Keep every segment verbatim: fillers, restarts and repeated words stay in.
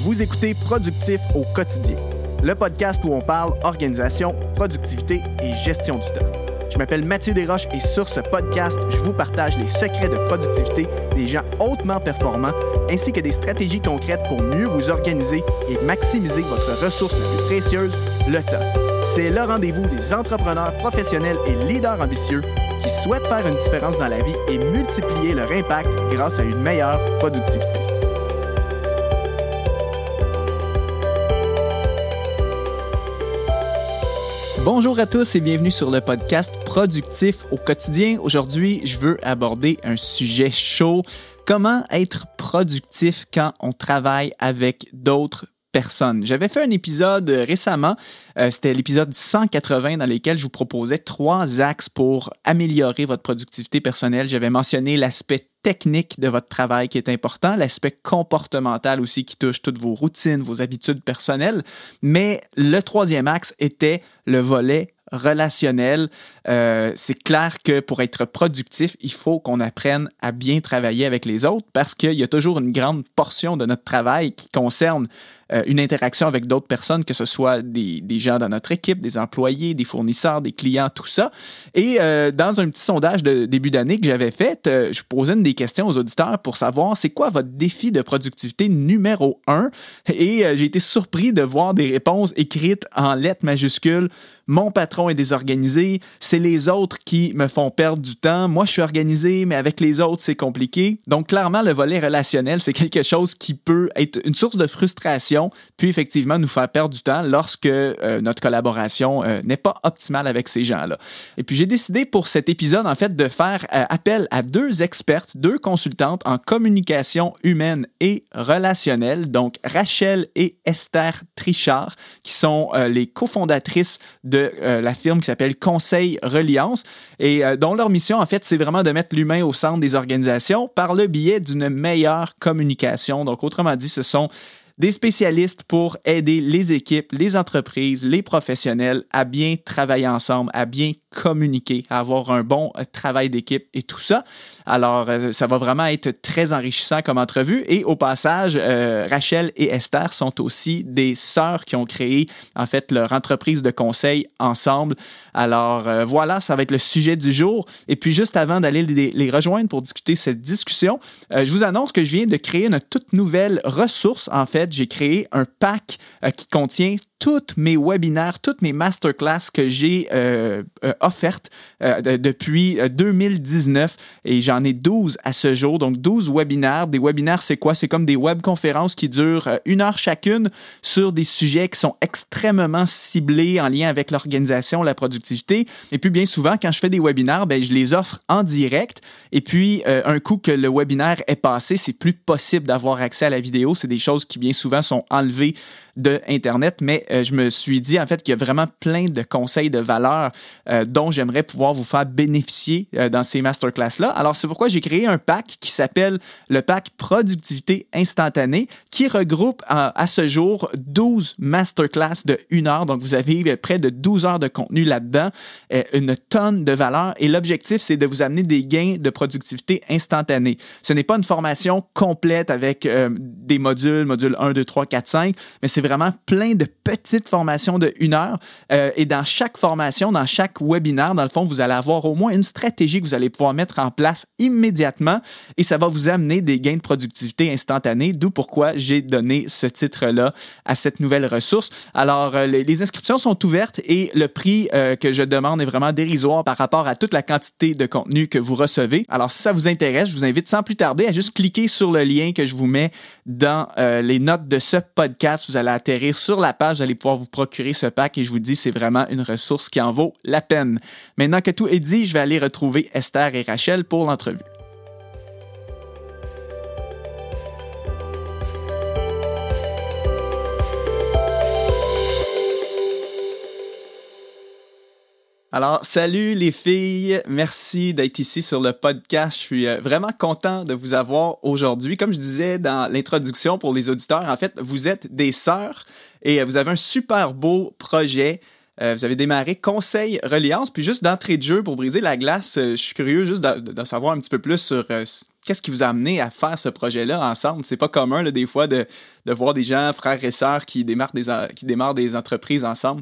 Vous écoutez Productif au quotidien, le podcast où on parle organisation, productivité et gestion du temps. Je m'appelle Mathieu Desroches et sur ce podcast, je vous partage les secrets de productivité des gens hautement performants ainsi que des stratégies concrètes pour mieux vous organiser et maximiser votre ressource la plus précieuse, le temps. C'est le rendez-vous des entrepreneurs professionnels et leaders ambitieux qui souhaitent faire une différence dans la vie et multiplier leur impact grâce à une meilleure productivité. Bonjour à tous et bienvenue sur le podcast Productif au quotidien. Aujourd'hui, je veux aborder un sujet chaud. Comment être productif quand on travaille avec d'autres personnes? J'avais fait un épisode récemment, euh, c'était l'épisode cent quatre-vingts dans lequel je vous proposais trois axes pour améliorer votre productivité personnelle. J'avais mentionné l'aspect technique de votre travail qui est important, l'aspect comportemental aussi qui touche toutes vos routines, vos habitudes personnelles, mais le troisième axe était le volet relationnel. Euh, c'est clair que pour être productif, il faut qu'on apprenne à bien travailler avec les autres parce qu'il y a toujours une grande portion de notre travail qui concerne euh, une interaction avec d'autres personnes, que ce soit des, des gens dans notre équipe, des employés, des fournisseurs, des clients, tout ça. Et euh, dans un petit sondage de début d'année que j'avais fait, euh, je posais une des questions aux auditeurs pour savoir c'est quoi votre défi de productivité numéro un. Et euh, j'ai été surpris de voir des réponses écrites en lettres majuscules. Mon patron est désorganisé, c'est les autres qui me font perdre du temps. Moi, je suis organisé, mais avec les autres, c'est compliqué. Donc, clairement, le volet relationnel, c'est quelque chose qui peut être une source de frustration, puis effectivement nous faire perdre du temps lorsque euh, notre collaboration euh, n'est pas optimale avec ces gens-là. Et puis, j'ai décidé pour cet épisode, en fait, de faire euh, appel à deux expertes, deux consultantes en communication humaine et relationnelle, donc Rachel et Esther Trichard, qui sont euh, les cofondatrices de de euh, la firme qui s'appelle Conseil Reliance et euh, dont leur mission, en fait, c'est vraiment de mettre l'humain au centre des organisations par le biais d'une meilleure communication. Donc, autrement dit, ce sont des spécialistes pour aider les équipes, les entreprises, les professionnels à bien travailler ensemble, à bien communiquer, à avoir un bon travail d'équipe et tout ça. Alors, euh, ça va vraiment être très enrichissant comme entrevue. Et au passage, euh, Rachel et Esther sont aussi des sœurs qui ont créé, en fait, leur entreprise de conseil ensemble. Alors, euh, voilà, ça va être le sujet du jour. Et puis, juste avant d'aller les, les rejoindre pour discuter cette discussion, euh, je vous annonce que je viens de créer une toute nouvelle ressource. En fait, j'ai créé un pack euh, qui contient tous mes webinaires, toutes mes masterclass que j'ai euh, euh, offertes euh, de, depuis deux mille dix-neuf et j'en ai douze à ce jour, donc douze webinaires. Des webinaires, c'est quoi? C'est comme des webconférences qui durent euh, une heure chacune sur des sujets qui sont extrêmement ciblés en lien avec l'organisation, la productivité. Et puis, bien souvent, quand je fais des webinaires, ben, je les offre en direct et puis euh, un coup que le webinaire est passé, c'est plus possible d'avoir accès à la vidéo. C'est des choses qui, bien souvent, sont enlevées de Internet, mais euh, je me suis dit en fait qu'il y a vraiment plein de conseils de valeur euh, dont j'aimerais pouvoir vous faire bénéficier euh, dans ces masterclass-là. Alors, c'est pourquoi j'ai créé un pack qui s'appelle le pack Productivité instantanée qui regroupe euh, à ce jour douze masterclass de une heure. Donc, vous avez euh, près de douze heures de contenu là-dedans, euh, une tonne de valeur et l'objectif, c'est de vous amener des gains de productivité instantanée. Ce n'est pas une formation complète avec euh, des modules, modules un, deux, trois, quatre, cinq, mais c'est vraiment plein de petites formations de une heure. Euh, et dans chaque formation, dans chaque webinaire, dans le fond, vous allez avoir au moins une stratégie que vous allez pouvoir mettre en place immédiatement et ça va vous amener des gains de productivité instantanés, d'où pourquoi j'ai donné ce titre-là à cette nouvelle ressource. Alors, euh, les, les inscriptions sont ouvertes et le prix euh, que je demande est vraiment dérisoire par rapport à toute la quantité de contenu que vous recevez. Alors, si ça vous intéresse, je vous invite sans plus tarder à juste cliquer sur le lien que je vous mets dans euh, les notes de ce podcast. Vous allez atterrir sur la page, vous allez pouvoir vous procurer ce pack et je vous dis, c'est vraiment une ressource qui en vaut la peine. Maintenant que tout est dit, je vais aller retrouver Esther et Rachel pour l'entrevue. Alors, salut les filles, merci d'être ici sur le podcast. Je suis vraiment content de vous avoir aujourd'hui. Comme je disais dans l'introduction pour les auditeurs, en fait, vous êtes des sœurs et vous avez un super beau projet. Euh, vous avez démarré Conseil Reliance, puis juste d'entrée de jeu pour briser la glace, euh, je suis curieux juste de, de, de savoir un petit peu plus sur euh, qu'est-ce qui vous a amené à faire ce projet-là ensemble? C'est pas commun, là, des fois, de, de voir des gens, frères et sœurs, qui démarrent des, qui démarrent des entreprises ensemble.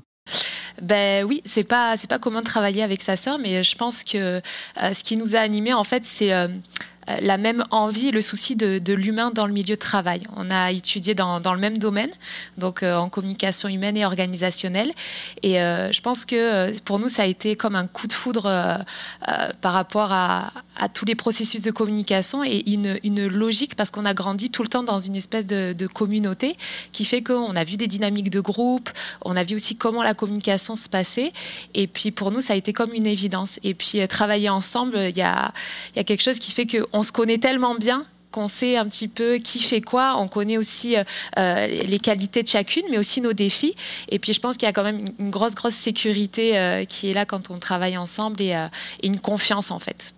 Ben oui, c'est pas c'est pas commun de travailler avec sa sœur, mais je pense que euh, ce qui nous a animés, en fait, c'est euh, la même envie et le souci de, de l'humain dans le milieu de travail. On a étudié dans, dans le même domaine, donc euh, en communication humaine et organisationnelle. Et euh, je pense que euh, pour nous, ça a été comme un coup de foudre euh, euh, par rapport à, à tous les processus de communication et une, une logique, parce qu'on a grandi tout le temps dans une espèce de, de communauté qui fait qu'on a vu des dynamiques de groupe, on a vu aussi comment la communication se passait. Et puis pour nous, ça a été comme une évidence. Et puis euh, travailler ensemble, il y a, il y a quelque chose qui fait que on se connaît tellement bien qu'on sait un petit peu qui fait quoi. On connaît aussi euh, les qualités de chacune, mais aussi nos défis. Et puis, je pense qu'il y a quand même une grosse, grosse sécurité euh, qui est là quand on travaille ensemble et, euh, et une confiance, en fait.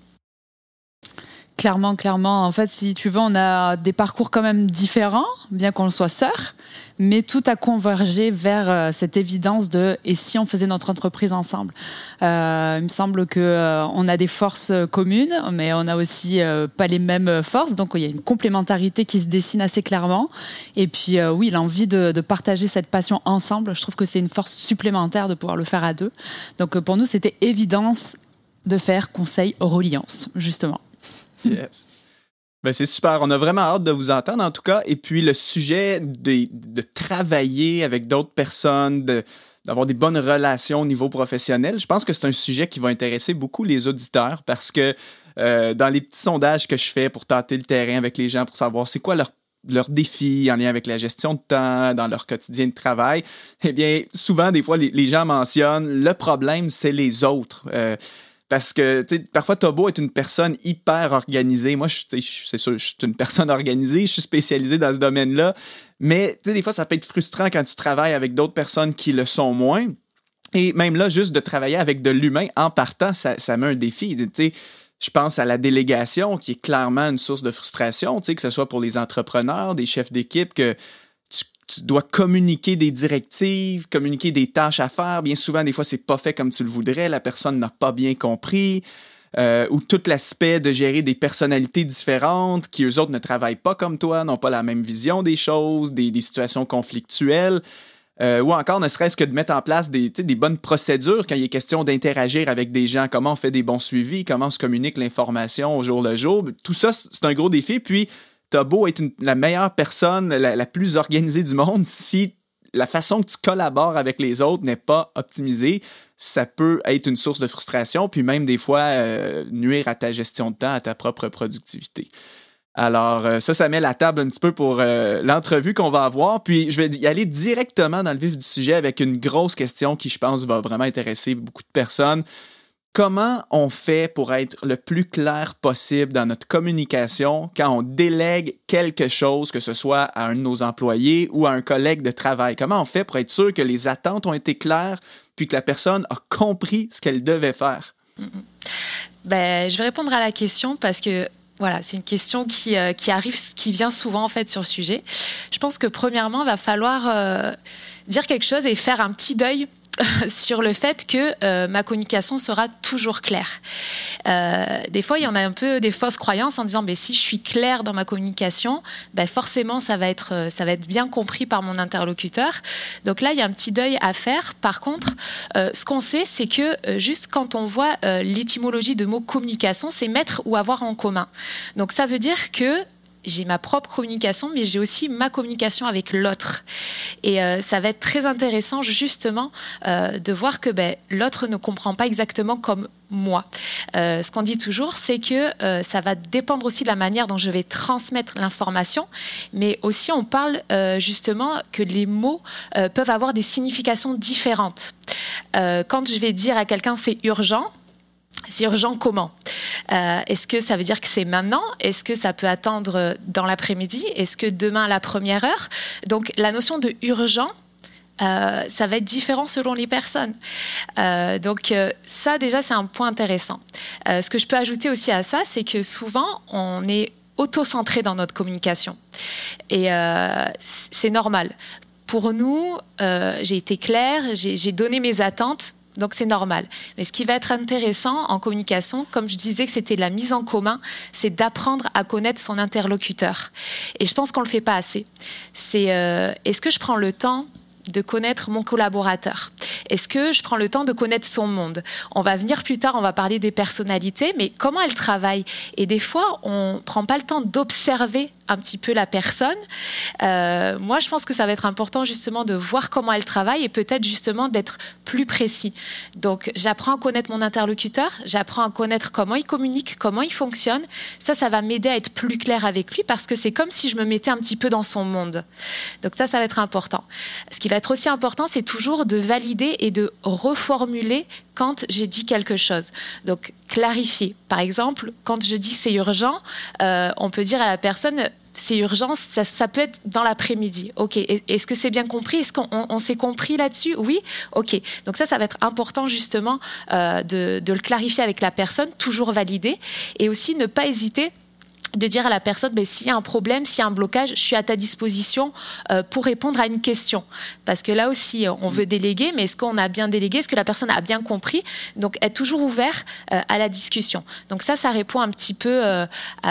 Clairement, clairement. En fait, si tu veux, on a des parcours quand même différents, bien qu'on soit sœurs, mais tout a convergé vers euh, cette évidence de « et si on faisait notre entreprise ensemble ?» euh, Il me semble qu'on euh, a des forces communes, mais on n'a aussi euh, pas les mêmes forces, donc il y a une complémentarité qui se dessine assez clairement. Et puis euh, oui, l'envie de, de partager cette passion ensemble, je trouve que c'est une force supplémentaire de pouvoir le faire à deux. Donc euh, pour nous, c'était évidence de faire Conseil Reliance, justement. Yes. Ben, c'est super. On a vraiment hâte de vous entendre, en tout cas. Et puis, le sujet de, de travailler avec d'autres personnes, de, d'avoir des bonnes relations au niveau professionnel, je pense que c'est un sujet qui va intéresser beaucoup les auditeurs parce que euh, dans les petits sondages que je fais pour tâter le terrain avec les gens, pour savoir c'est quoi leur leurs défis en lien avec la gestion de temps, dans leur quotidien de travail, eh bien, souvent, des fois, les, les gens mentionnent le problème, c'est les autres. Euh, Parce que, tu sais, parfois, t'as beau être une personne hyper organisée. Moi, je, c'est sûr, je suis une personne organisée, je suis spécialisé dans ce domaine-là. Mais, tu sais, des fois, ça peut être frustrant quand tu travailles avec d'autres personnes qui le sont moins. Et même là, juste de travailler avec de l'humain en partant, ça, ça met un défi. Tu sais, je pense à la délégation, qui est clairement une source de frustration, tu sais, que ce soit pour les entrepreneurs, des chefs d'équipe, que tu dois communiquer des directives, communiquer des tâches à faire. Bien souvent, des fois, c'est pas fait comme tu le voudrais. La personne n'a pas bien compris. Euh, ou tout l'aspect de gérer des personnalités différentes qui, eux autres, ne travaillent pas comme toi, n'ont pas la même vision des choses, des, des situations conflictuelles. Euh, ou encore, ne serait-ce que de mettre en place des, des bonnes procédures quand il est question d'interagir avec des gens. Comment on fait des bons suivis, comment on se communique l'information au jour le jour. Tout ça, c'est un gros défi. Puis, t'as beau être une, la meilleure personne, la, la plus organisée du monde, si la façon que tu collabores avec les autres n'est pas optimisée, ça peut être une source de frustration, puis même des fois euh, nuire à ta gestion de temps, à ta propre productivité. Alors, euh, ça, ça met la table un petit peu pour euh, l'entrevue qu'on va avoir. Puis, je vais y aller directement dans le vif du sujet avec une grosse question qui, je pense, va vraiment intéresser beaucoup de personnes. Comment on fait pour être le plus clair possible dans notre communication quand on délègue quelque chose, que ce soit à un de nos employés ou à un collègue de travail? Comment on fait pour être sûr que les attentes ont été claires puis que la personne a compris ce qu'elle devait faire? Mm-hmm. Ben, je vais répondre à la question parce que voilà, c'est une question qui, euh, qui arrive, qui vient souvent en fait sur le sujet. Je pense que premièrement, il va falloir euh, dire quelque chose et faire un petit deuil sur le fait que euh, ma communication sera toujours claire. Euh, des fois, il y en a un peu des fausses croyances en disant ben, si je suis claire dans ma communication, ben, forcément, ça va, être, ça va être bien compris par mon interlocuteur. Donc là, il y a un petit deuil à faire. Par contre, euh, ce qu'on sait, c'est que euh, juste quand on voit euh, l'étymologie de mot communication, c'est mettre ou avoir en commun. Donc ça veut dire que j'ai ma propre communication, mais j'ai aussi ma communication avec l'autre. Et euh, ça va être très intéressant, justement, euh, de voir que ben, l'autre ne comprend pas exactement comme moi. Euh, ce qu'on dit toujours, c'est que euh, ça va dépendre aussi de la manière dont je vais transmettre l'information, mais aussi on parle euh, justement que les mots euh, peuvent avoir des significations différentes. Euh, quand je vais dire à quelqu'un « c'est urgent », c'est urgent comment ? euh, Est-ce que ça veut dire que c'est maintenant ? Est-ce que ça peut attendre dans l'après-midi ? Est-ce que demain à la première heure ? Donc la notion de urgent, euh, ça va être différent selon les personnes. Euh, donc euh, ça déjà c'est un point intéressant. Euh, ce que je peux ajouter aussi à ça, c'est que souvent on est auto-centré dans notre communication. Et euh, c'est normal. Pour nous, euh, j'ai été claire, j'ai, j'ai donné mes attentes. Donc, c'est normal. Mais ce qui va être intéressant en communication, comme je disais que c'était la mise en commun, c'est d'apprendre à connaître son interlocuteur. Et je pense qu'on ne le fait pas assez. C'est, euh, est-ce que je prends le temps de connaître mon collaborateur? Est-ce que je prends le temps de connaître son monde? On va venir plus tard, on va parler des personnalités, mais comment elles travaillent? Et des fois, on prend pas le temps d'observer un petit peu la personne. Euh, moi, je pense que ça va être important justement de voir comment elle travaille et peut-être justement d'être plus précis. Donc, j'apprends à connaître mon interlocuteur, j'apprends à connaître comment il communique, comment il fonctionne. Ça, ça va m'aider à être plus clair avec lui parce que c'est comme si je me mettais un petit peu dans son monde. Donc ça, ça va être important. Ce qui va être aussi important, c'est toujours de valider et de reformuler quand j'ai dit quelque chose. Donc, clarifier. Par exemple, quand je dis c'est urgent, euh, on peut dire à la personne c'est urgent, ça, ça peut être dans l'après-midi. OK. Est-ce que c'est bien compris? Est-ce qu'on on, on s'est compris là-dessus? Oui? OK. Donc ça, ça va être important justement euh, de, de le clarifier avec la personne, toujours valider. Et aussi ne pas hésiter de dire à la personne, ben, s'il y a un problème, s'il y a un blocage, je suis à ta disposition euh, pour répondre à une question. Parce que là aussi, on veut déléguer, mais est-ce qu'on a bien délégué? Est-ce que la personne a bien compris? Donc, être toujours ouvert euh, à la discussion. Donc ça, ça répond un petit peu euh,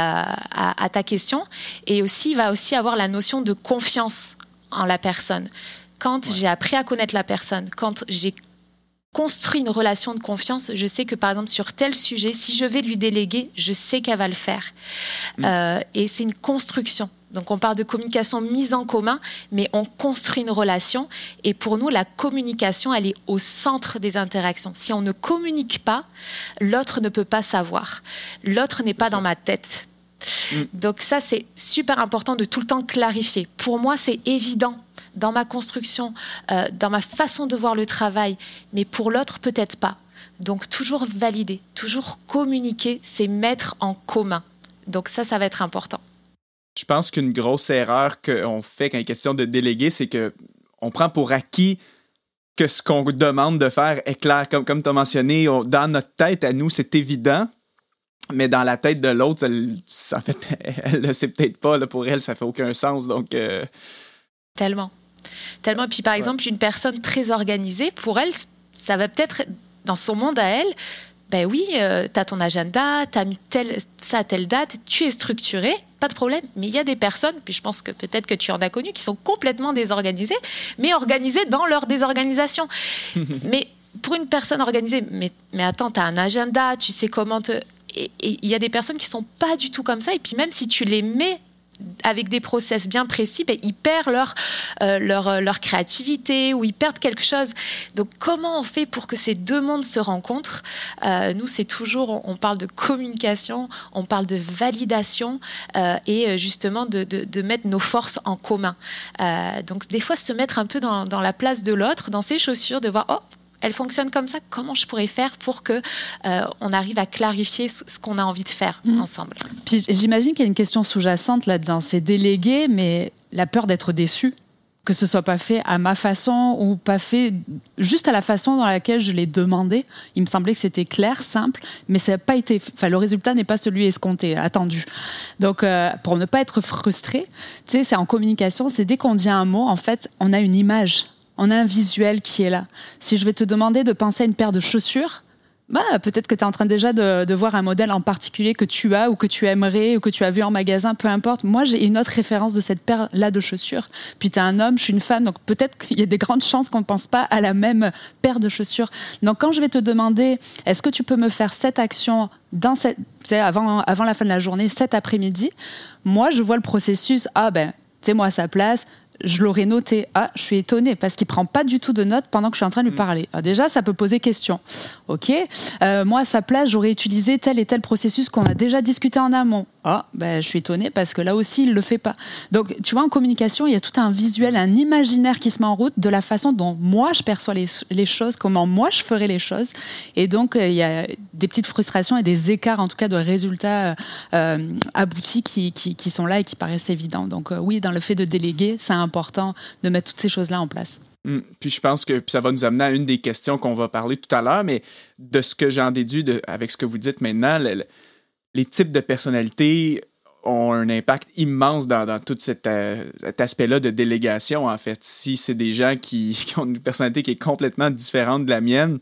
à, à, à ta question. Et aussi, il va aussi avoir la notion de confiance en la personne. Quand ouais. j'ai appris à connaître la personne, quand j'ai construit une relation de confiance, je sais que par exemple sur tel sujet, si je vais lui déléguer, je sais qu'elle va le faire. Mmh. Euh, et c'est une construction. Donc on parle de communication mise en commun, mais on construit une relation. Et pour nous, la communication, elle est au centre des interactions. Si on ne communique pas, l'autre ne peut pas savoir. L'autre n'est pas dans ma tête. Mmh. Donc ça, c'est super important de tout le temps clarifier. Pour moi, c'est évident dans ma construction, euh, dans ma façon de voir le travail, mais pour l'autre, peut-être pas. Donc, toujours valider, toujours communiquer, c'est mettre en commun. Donc ça, ça va être important. Je pense qu'une grosse erreur qu'on fait quand il est question de déléguer, c'est qu'on prend pour acquis que ce qu'on demande de faire est clair. Comme, comme tu as mentionné, on, dans notre tête, à nous, c'est évident, mais dans la tête de l'autre, elle, en fait, elle ne le sait peut-être pas. Là, pour elle, ça fait aucun sens. Donc... Euh... Tellement. Tellement. Puis, par exemple, une personne très organisée, pour elle, ça va peut-être, dans son monde à elle, ben oui, euh, tu as ton agenda, tu as mis tel, ça à telle date, tu es structuré, pas de problème. Mais il y a des personnes, puis je pense que peut-être que tu en as connu, qui sont complètement désorganisées, mais organisées dans leur désorganisation. Mais pour une personne organisée, mais, mais attends, tu as un agenda, tu sais comment te... Et il y a des personnes qui sont pas du tout comme ça, et puis même si tu les mets avec des process bien précis, ben, ils perdent leur, euh, leur, leur créativité ou ils perdent quelque chose. Donc, comment on fait pour que ces deux mondes se rencontrent? euh, Nous, c'est toujours, on, on parle de communication, on parle de validation euh, et justement de, de, de mettre nos forces en commun. Euh, donc, des fois, se mettre un peu dans, dans la place de l'autre, dans ses chaussures, de voir, oh, elle fonctionne comme ça, comment je pourrais faire pour que euh, on arrive à clarifier ce qu'on a envie de faire mmh. ensemble. Puis j'imagine qu'il y a une question sous-jacente là-dedans, c'est déléguer, mais la peur d'être déçu, que ce soit pas fait à ma façon ou pas fait juste à la façon dans laquelle je l'ai demandé. Il me semblait que c'était clair, simple, mais ça n'a pas été, enfin le résultat n'est pas celui escompté, attendu. Donc euh, pour ne pas être frustré, tu sais, c'est en communication, c'est dès qu'on dit un mot, en fait, on a une image. On a un visuel qui est là. Si je vais te demander de penser à une paire de chaussures, bah, peut-être que tu es en train déjà de, de voir un modèle en particulier que tu as ou que tu aimerais ou que tu as vu en magasin, peu importe. Moi, j'ai une autre référence de cette paire-là de chaussures. Puis tu es un homme, je suis une femme, donc peut-être qu'il y a des grandes chances qu'on ne pense pas à la même paire de chaussures. Donc quand je vais te demander, est-ce que tu peux me faire cette action dans cette, avant, avant la fin de la journée, cet après-midi, moi, je vois le processus, ah ben, tu sais, moi à sa place, je l'aurais noté. Ah, je suis étonnée parce qu'il prend pas du tout de notes pendant que je suis en train de lui parler. Ah, déjà, ça peut poser question. Ok. Euh, moi, à sa place, j'aurais utilisé tel et tel processus qu'on a déjà discuté en amont. Ah, ben, je suis étonnée parce que là aussi, il le fait pas. Donc, tu vois, en communication, il y a tout un visuel, un imaginaire qui se met en route de la façon dont moi, je perçois les, les choses, comment moi, je ferais les choses. Et donc, euh, il y a des petites frustrations et des écarts, en tout cas, de résultats euh, aboutis qui, qui, qui sont là et qui paraissent évidents. Donc, euh, oui, dans le fait de déléguer, c'est important de mettre toutes ces choses-là en place. Mmh. Puis je pense que puis ça va nous amener à une des questions qu'on va parler tout à l'heure, mais de ce que j'en déduis de, avec ce que vous dites maintenant, le, le, les types de personnalités ont un impact immense dans, dans tout cet, euh, cet aspect-là de délégation, en fait. Si c'est des gens qui, qui ont une personnalité qui est complètement différente de la mienne,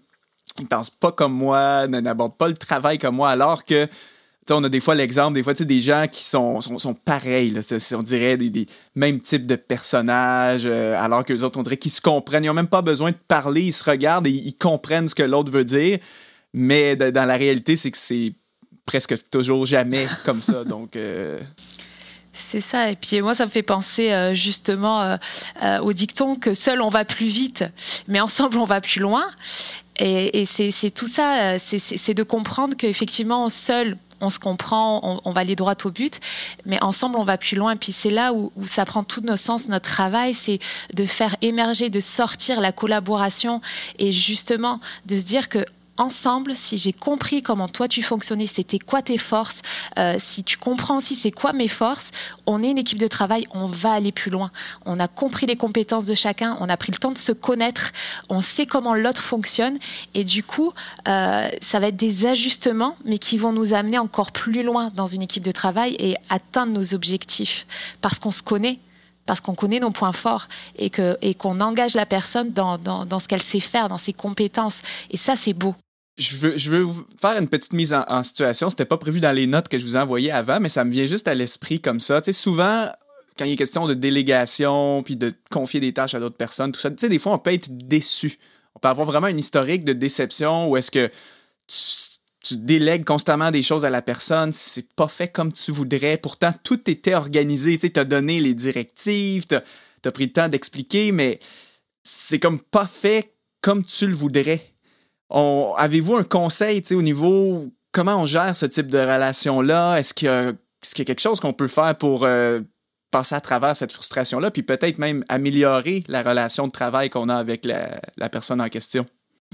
ils pensent pas comme moi, n'abordent pas le travail comme moi, alors que on a des fois l'exemple, des fois, des gens qui sont, sont, sont pareils, là, on dirait des, des mêmes types de personnages, euh, alors que les autres, on dirait qu'ils se comprennent. Ils n'ont même pas besoin de parler, ils se regardent et ils comprennent ce que l'autre veut dire. Mais de, dans la réalité, c'est que c'est presque toujours jamais comme ça. Donc... Euh... C'est ça, et puis moi ça me fait penser euh, justement euh, euh, au dicton que seul on va plus vite, mais ensemble on va plus loin. Et, et c'est, c'est tout ça, c'est, c'est, c'est de comprendre qu'effectivement seul on se comprend, on, on va aller droit au but, mais ensemble on va plus loin. Et puis c'est là où, où ça prend tout nos sens, notre travail, c'est de faire émerger, de sortir la collaboration et justement de se dire que ensemble, si j'ai compris comment toi tu fonctionnais, c'était quoi tes forces, euh, si tu comprends aussi c'est quoi mes forces, on est une équipe de travail, on va aller plus loin. On a compris les compétences de chacun, on a pris le temps de se connaître, on sait comment l'autre fonctionne et du coup, euh, ça va être des ajustements mais qui vont nous amener encore plus loin dans une équipe de travail et atteindre nos objectifs parce qu'on se connaît. Parce qu'on connaît nos points forts et, que, et qu'on engage la personne dans, dans, dans ce qu'elle sait faire, dans ses compétences. Et ça, c'est beau. Je veux, je veux vous faire une petite mise en, en situation. C'était pas prévu dans les notes que je vous ai envoyées avant, mais ça me vient juste à l'esprit comme ça. Tu sais, souvent, quand il est question de délégation puis de confier des tâches à d'autres personnes, tout ça, tu sais, des fois, on peut être déçu. On peut avoir vraiment une historique de déception où est-ce que tu, tu délègues constamment des choses à la personne, c'est pas fait comme tu voudrais. Pourtant, tout était organisé. Tu sais, t'as donné les directives, t'as, t'as pris le temps d'expliquer, mais c'est comme pas fait comme tu le voudrais. On, avez-vous un conseil, tu sais, au niveau comment on gère ce type de relation-là? Est-ce qu'il y a, est-ce qu'il y a quelque chose qu'on peut faire pour euh, passer à travers cette frustration-là, puis peut-être même améliorer la relation de travail qu'on a avec la, la personne en question?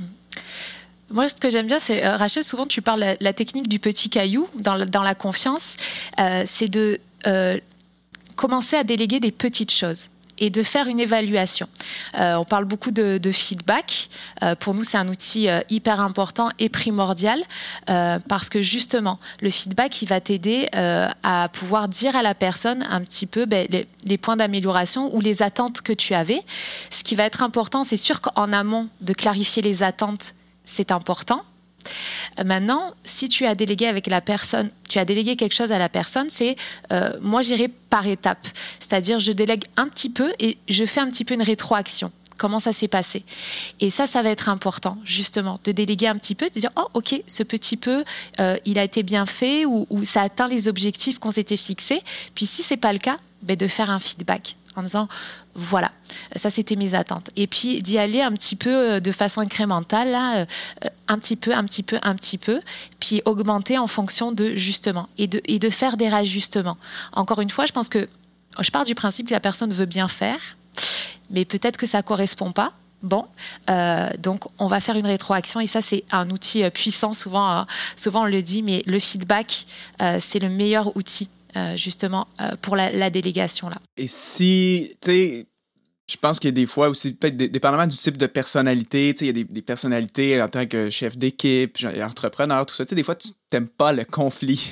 Moi, ce que j'aime bien, c'est, euh, Rachel, souvent tu parles de la, la technique du petit caillou dans la, dans la confiance. Euh, c'est de euh, commencer à déléguer des petites choses et de faire une évaluation. Euh, on parle beaucoup de, de feedback. Euh, pour nous, c'est un outil euh, hyper important et primordial euh, parce que justement, le feedback, il va t'aider euh, à pouvoir dire à la personne un petit peu ben, les, les points d'amélioration ou les attentes que tu avais. Ce qui va être important, c'est sûr qu'en amont, de clarifier les attentes, c'est important. Maintenant, si tu as délégué avec la personne, tu as délégué quelque chose à la personne, c'est euh, moi j'irai par étapes. C'est-à-dire je délègue un petit peu et je fais un petit peu une rétroaction. Comment ça s'est passé? Et ça, ça va être important, justement, de déléguer un petit peu, de dire, oh, ok, ce petit peu, euh, il a été bien fait ou, ou ça atteint les objectifs qu'on s'était fixés. Puis si c'est pas le cas, ben, de faire un feedback en disant, voilà, ça c'était mes attentes. Et puis d'y aller un petit peu de façon incrémentale, là, un petit peu, un petit peu, un petit peu, puis augmenter en fonction de, justement, et de, et de faire des réajustements. Encore une fois, je pense que, je pars du principe que la personne veut bien faire, mais peut-être que ça correspond pas. Bon, euh, donc on va faire une rétroaction et ça c'est un outil puissant. Souvent, euh, souvent on le dit, mais le feedback euh, c'est le meilleur outil euh, justement euh, pour la, la délégation là. Et si, tu sais, je pense qu'il y a des fois aussi, peut-être dépendamment du type de personnalité, tu sais, il y a des, des personnalités en tant que chef d'équipe, entrepreneur, tout ça. Tu sais, des fois tu t'aimes pas le conflit.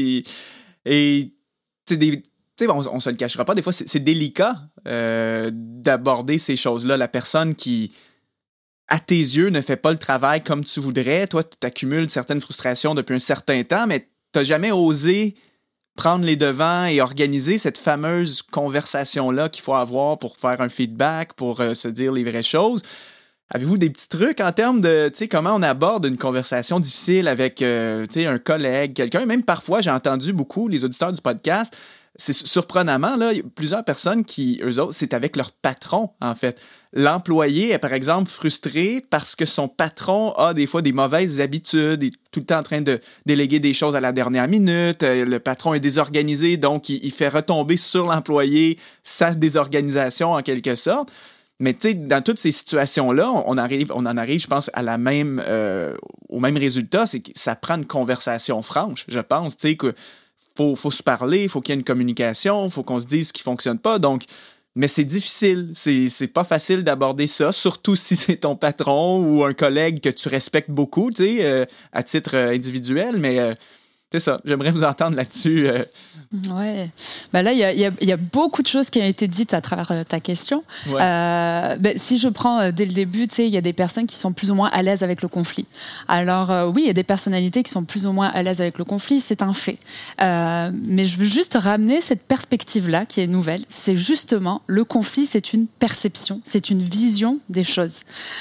Et tu sais, des Tu sais, on, on se le cachera pas, des fois, c'est, c'est délicat euh, d'aborder ces choses-là. La personne qui, à tes yeux, ne fait pas le travail comme tu voudrais. Toi, tu accumules certaines frustrations depuis un certain temps, mais tu n'as jamais osé prendre les devants et organiser cette fameuse conversation-là qu'il faut avoir pour faire un feedback, pour euh, se dire les vraies choses. Avez-vous des petits trucs en termes de, tu sais, comment on aborde une conversation difficile avec, euh, tu sais, un collègue, quelqu'un? Même parfois, j'ai entendu beaucoup, les auditeurs du podcast, c'est surprenamment, là, il y a plusieurs personnes qui, eux autres, c'est avec leur patron, en fait. L'employé est, par exemple, frustré parce que son patron a des fois des mauvaises habitudes, il est tout le temps en train de déléguer des choses à la dernière minute, le patron est désorganisé, donc il, il fait retomber sur l'employé sa désorganisation, en quelque sorte. Mais tu sais, dans toutes ces situations-là, on, arrive, on en arrive, je pense, à la même, euh, au même résultat, c'est que ça prend une conversation franche, je pense, tu sais, que Faut, faut se parler, il faut qu'il y ait une communication, il faut qu'on se dise ce qui ne fonctionne pas. Donc, mais c'est difficile, c'est, c'est pas facile d'aborder ça, surtout si c'est ton patron ou un collègue que tu respectes beaucoup, tu sais, euh, à titre individuel. Mais euh, C'est ça. J'aimerais vous entendre là-dessus. Euh... Ouais. Ben là, il y a, y, a, y a beaucoup de choses qui ont été dites à travers ta question. Ouais. Euh, ben, si je prends euh, dès le début, tu sais, il y a des personnes qui sont plus ou moins à l'aise avec le conflit. Alors euh, oui, il y a des personnalités qui sont plus ou moins à l'aise avec le conflit, c'est un fait. Euh, mais je veux juste ramener cette perspective-là qui est nouvelle. C'est justement, le conflit, c'est une perception, c'est une vision des choses.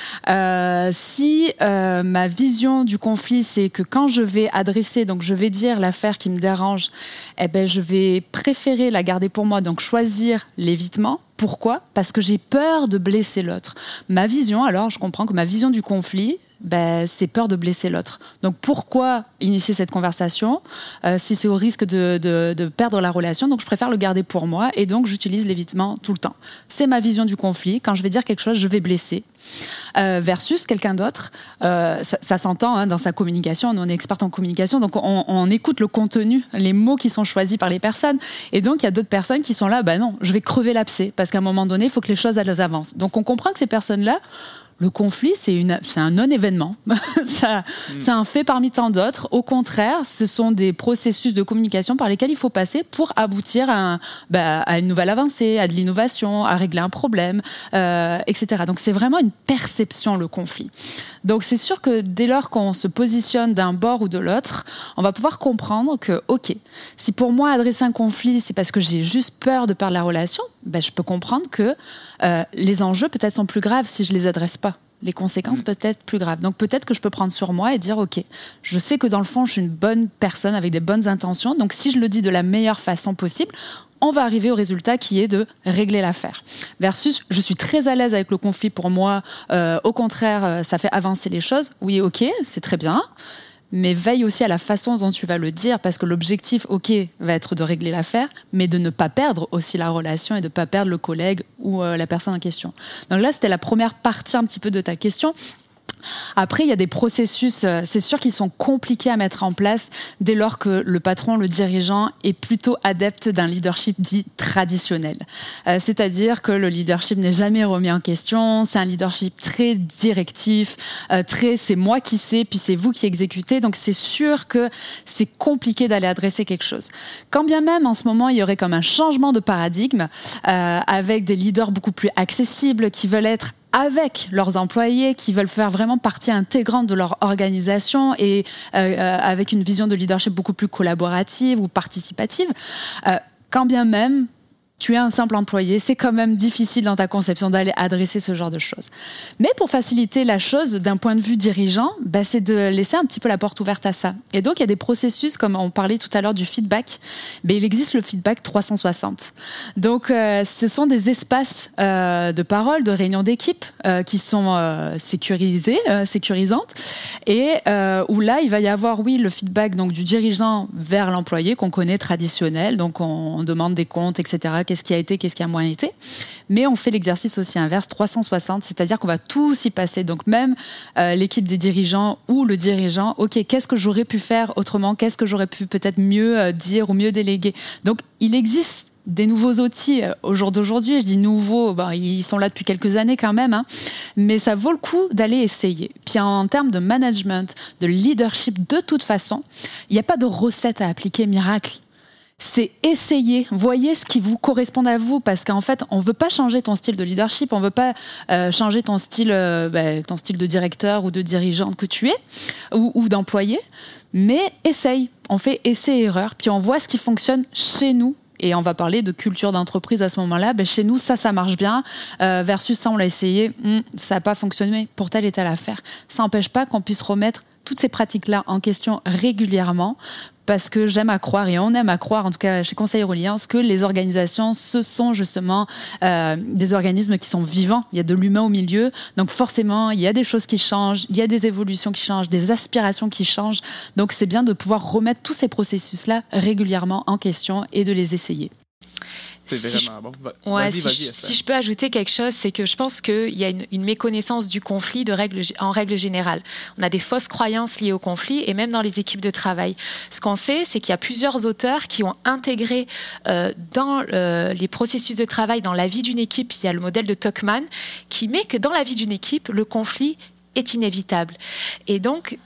Euh, si euh, ma vision du conflit, c'est que quand je vais adresser, donc je vais dire l'affaire qui me dérange, eh ben je vais préférer la garder pour moi, donc choisir l'évitement. Pourquoi ? Parce que j'ai peur de blesser l'autre. Ma vision, alors je comprends que ma vision du conflit, ben, c'est peur de blesser l'autre. Donc pourquoi initier cette conversation euh, si c'est au risque de, de, de perdre la relation ? Donc je préfère le garder pour moi et donc j'utilise l'évitement tout le temps. C'est ma vision du conflit. Quand je vais dire quelque chose, je vais blesser. Euh, versus quelqu'un d'autre, euh, ça, ça s'entend hein, dans sa communication. Nous, on est expert en communication, donc on, on écoute le contenu, les mots qui sont choisis par les personnes. Et donc il y a d'autres personnes qui sont là, ben non, je vais crever l'abcès parce qu'à un moment donné, il faut que les choses elles avancent. Donc on comprend que ces personnes-là, le conflit, c'est, une, c'est un non-événement. ça, mmh. C'est un fait parmi tant d'autres. Au contraire, ce sont des processus de communication par lesquels il faut passer pour aboutir à, un, bah, à une nouvelle avancée, à de l'innovation, à régler un problème, euh, et cetera. Donc c'est vraiment une perception, le conflit. Donc c'est sûr que dès lors qu'on se positionne d'un bord ou de l'autre, on va pouvoir comprendre que, ok, si pour moi adresser un conflit, c'est parce que j'ai juste peur de perdre la relation, ben, je peux comprendre que euh, les enjeux peut-être sont plus graves si je les adresse pas. Les conséquences mmh. peuvent être plus graves. Donc peut-être que je peux prendre sur moi et dire ok, je sais que dans le fond je suis une bonne personne avec des bonnes intentions, donc si je le dis de la meilleure façon possible, on va arriver au résultat qui est de régler l'affaire. Versus, je suis très à l'aise avec le conflit pour moi, euh, au contraire, ça fait avancer les choses. Oui, ok, c'est très bien. Mais veille aussi à la façon dont tu vas le dire, parce que l'objectif, ok, va être de régler l'affaire, mais de ne pas perdre aussi la relation et de ne pas perdre le collègue ou euh, la personne en question. Donc là, c'était la première partie un petit peu de ta question. Après, il y a des processus, euh, c'est sûr qu'ils sont compliqués à mettre en place dès lors que le patron, le dirigeant, est plutôt adepte d'un leadership dit traditionnel. Euh, c'est-à-dire que le leadership n'est jamais remis en question, c'est un leadership très directif, euh, très c'est moi qui sais, puis c'est vous qui exécutez, donc c'est sûr que c'est compliqué d'aller adresser quelque chose. Quand bien même, en ce moment, il y aurait comme un changement de paradigme, euh, avec des leaders beaucoup plus accessibles, qui veulent être avec leurs employés, qui veulent faire vraiment partie intégrante de leur organisation et euh, avec une vision de leadership beaucoup plus collaborative ou participative, euh, quand bien même tu es un simple employé, c'est quand même difficile dans ta conception d'aller adresser ce genre de choses. Mais pour faciliter la chose d'un point de vue dirigeant, bah, c'est de laisser un petit peu la porte ouverte à ça. Et donc, il y a des processus, comme on parlait tout à l'heure du feedback, bah, il existe le feedback trois cent soixante. Donc, euh, ce sont des espaces euh, de parole, de réunion d'équipe euh, qui sont euh, sécurisés, euh, sécurisantes, et euh, où là, il va y avoir, oui, le feedback donc, du dirigeant vers l'employé qu'on connaît traditionnel, donc on, on demande des comptes, et cetera, qu'est-ce qui a été, qu'est-ce qui a moins été. Mais on fait l'exercice aussi inverse, trois cent soixante, c'est-à-dire qu'on va tous y passer. Donc même euh, l'équipe des dirigeants ou le dirigeant, ok, qu'est-ce que j'aurais pu faire autrement, qu'est-ce que j'aurais pu peut-être mieux euh, dire ou mieux déléguer. Donc il existe des nouveaux outils euh, au jour d'aujourd'hui. Je dis nouveaux, ben, ils sont là depuis quelques années quand même, hein, mais ça vaut le coup d'aller essayer. Puis en termes de management, de leadership, de toute façon, il n'y a pas de recette à appliquer miracle. C'est essayer, voyez ce qui vous correspond à vous, parce qu'en fait, on veut pas changer ton style de leadership, on veut pas euh, changer ton style, euh, bah, ton style de directeur ou de dirigeante que tu es, ou, ou d'employé, mais essaye. On fait essai-erreur, puis on voit ce qui fonctionne chez nous. Et on va parler de culture d'entreprise à ce moment-là. Ben chez nous, ça, ça marche bien. Euh, versus ça, on l'a essayé, hum, ça n'a pas fonctionné pour telle et telle affaire. Ça n'empêche pas qu'on puisse remettre toutes ces pratiques-là en question régulièrement, parce que j'aime à croire, et on aime à croire, en tout cas chez Conseil Euralliance, que les organisations, ce sont justement euh, des organismes qui sont vivants. Il y a de l'humain au milieu, donc forcément, il y a des choses qui changent, il y a des évolutions qui changent, des aspirations qui changent. Donc c'est bien de pouvoir remettre tous ces processus-là régulièrement en question et de les essayer. C'est si vraiment je... bon. Ouais, vas-y, si, vas-y, je, si je peux ajouter quelque chose, c'est que je pense qu'il y a une, une méconnaissance du conflit de règle, en règle générale. On a des fausses croyances liées au conflit, et même dans les équipes de travail. Ce qu'on sait, c'est qu'il y a plusieurs auteurs qui ont intégré euh, dans euh, les processus de travail, dans la vie d'une équipe, il y a le modèle de Tuckman, qui met que dans la vie d'une équipe, le conflit est inévitable. Et donc,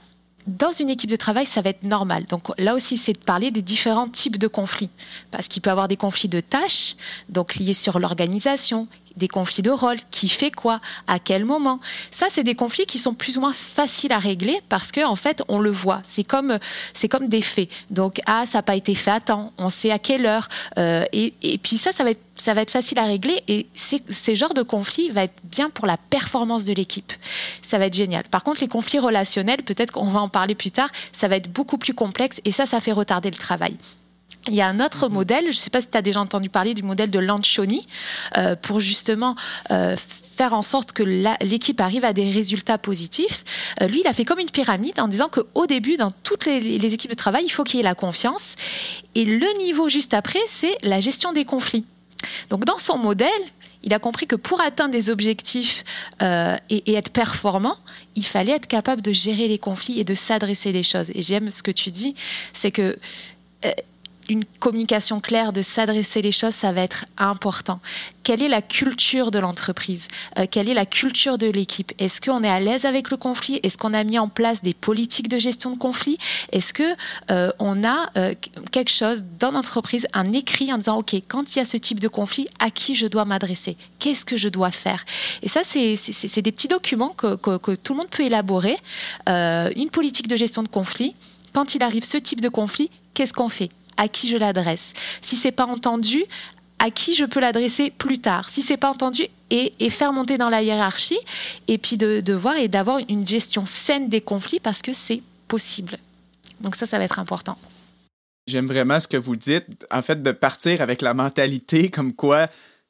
dans une équipe de travail, ça va être normal. Donc là aussi, c'est de parler des différents types de conflits. Parce qu'il peut y avoir des conflits de tâches, donc liés sur l'organisation, des conflits de rôle, qui fait quoi, à quel moment. Ça, c'est des conflits qui sont plus ou moins faciles à régler parce que en fait, on le voit. C'est comme, c'est comme des faits. Donc, ah, ça n'a pas été fait à temps, on sait à quelle heure. Euh, et, et puis ça, ça va être, ça va être facile à régler. Et c'est, ces genres de conflits va être bien pour la performance de l'équipe. Ça va être génial. Par contre, les conflits relationnels, peut-être qu'on va en parler plus tard, ça va être beaucoup plus complexe et ça, ça fait retarder le travail. Il y a un autre mmh. modèle, je ne sais pas si tu as déjà entendu parler du modèle de Lencioni, euh, pour justement euh, faire en sorte que la, l'équipe arrive à des résultats positifs. Euh, lui, il a fait comme une pyramide en disant qu'au début, dans toutes les, les équipes de travail, il faut qu'il y ait la confiance. Et le niveau juste après, c'est la gestion des conflits. Donc dans son modèle, il a compris que pour atteindre des objectifs euh, et, et être performant, il fallait être capable de gérer les conflits et de s'adresser les choses. Et j'aime ce que tu dis, c'est que... Euh, une communication claire, de s'adresser les choses, ça va être important. Quelle est la culture de l'entreprise ? euh, Quelle est la culture de l'équipe ? Est-ce qu'on est à l'aise avec le conflit ? Est-ce qu'on a mis en place des politiques de gestion de conflit ? Est-ce qu'on euh, a euh, quelque chose dans l'entreprise, un écrit en disant « Ok, quand il y a ce type de conflit, à qui je dois m'adresser ? Qu'est-ce que je dois faire ?» Et ça, c'est, c'est, c'est des petits documents que, que, que tout le monde peut élaborer. Euh, une politique de gestion de conflit. Quand il arrive ce type de conflit, qu'est-ce qu'on fait ? À qui je l'adresse. Si c'est pas entendu, à qui je peux l'adresser plus tard. Si c'est pas entendu, et, et faire monter dans la hiérarchie, et puis de, de voir et d'avoir une gestion saine des conflits parce que c'est possible. Donc ça, ça va être important. J'aime vraiment ce que vous dites, en fait, de partir avec la mentalité comme quoi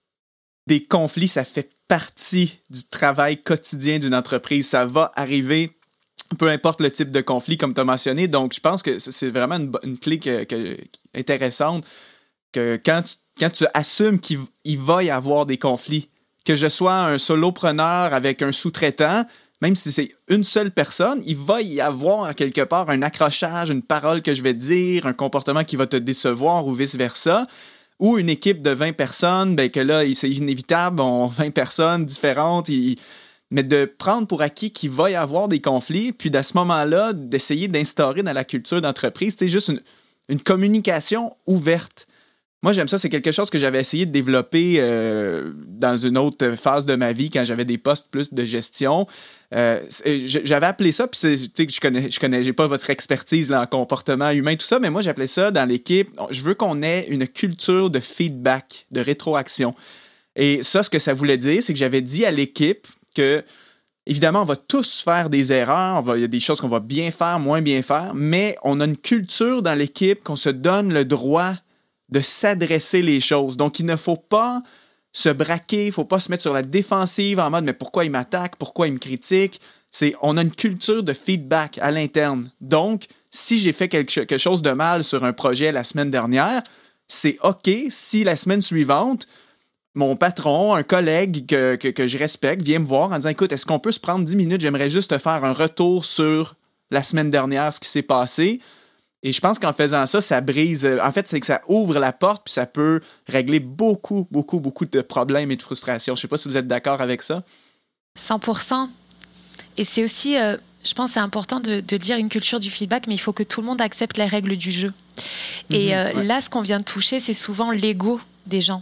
des conflits, ça fait partie du travail quotidien d'une entreprise. Ça va arriver. Peu importe le type de conflit, comme tu as mentionné. Donc, je pense que c'est vraiment une, une clé que, que, intéressante, que quand tu, quand tu assumes qu'il il va y avoir des conflits, que je sois un solopreneur avec un sous-traitant, même si c'est une seule personne, il va y avoir quelque part un accrochage, une parole que je vais dire, un comportement qui va te décevoir ou vice-versa. Ou une équipe de vingt personnes, ben que là, c'est inévitable, on vingt personnes différentes, ils... mais de prendre pour acquis qu'il va y avoir des conflits, puis à ce moment-là, d'essayer d'instaurer dans la culture d'entreprise, c'est juste une, une communication ouverte. Moi, j'aime ça, c'est quelque chose que j'avais essayé de développer euh, dans une autre phase de ma vie, quand j'avais des postes plus de gestion. Euh, j'avais appelé ça, puis tu sais, je connais, je connais, j'ai pas votre expertise là, en comportement humain, tout ça, mais moi, j'appelais ça dans l'équipe, je veux qu'on ait une culture de feedback, de rétroaction. Et ça, ce que ça voulait dire, c'est que j'avais dit à l'équipe que, évidemment, on va tous faire des erreurs, on va, il y a des choses qu'on va bien faire, moins bien faire, mais on a une culture dans l'équipe qu'on se donne le droit de s'adresser les choses. Donc, il ne faut pas se braquer, il ne faut pas se mettre sur la défensive en mode « mais pourquoi il m'attaque? Pourquoi il me critique? » C'est, on a une culture de feedback à l'interne. Donc, si j'ai fait quelque, quelque chose de mal sur un projet la semaine dernière, c'est OK si la semaine suivante, mon patron, un collègue que, que, que je respecte, vient me voir en disant « Écoute, est-ce qu'on peut se prendre dix minutes? J'aimerais juste te faire un retour sur la semaine dernière, ce qui s'est passé. » Et je pense qu'en faisant ça, ça brise... En fait, c'est que ça ouvre la porte puis ça peut régler beaucoup, beaucoup, beaucoup de problèmes et de frustrations. Je ne sais pas si vous êtes d'accord avec ça. cent pour cent. Et c'est aussi... Euh... Je pense que c'est important de, de dire une culture du feedback, mais il faut que tout le monde accepte les règles du jeu. Et mmh, euh, ouais. Là, ce qu'on vient de toucher, c'est souvent l'ego des gens.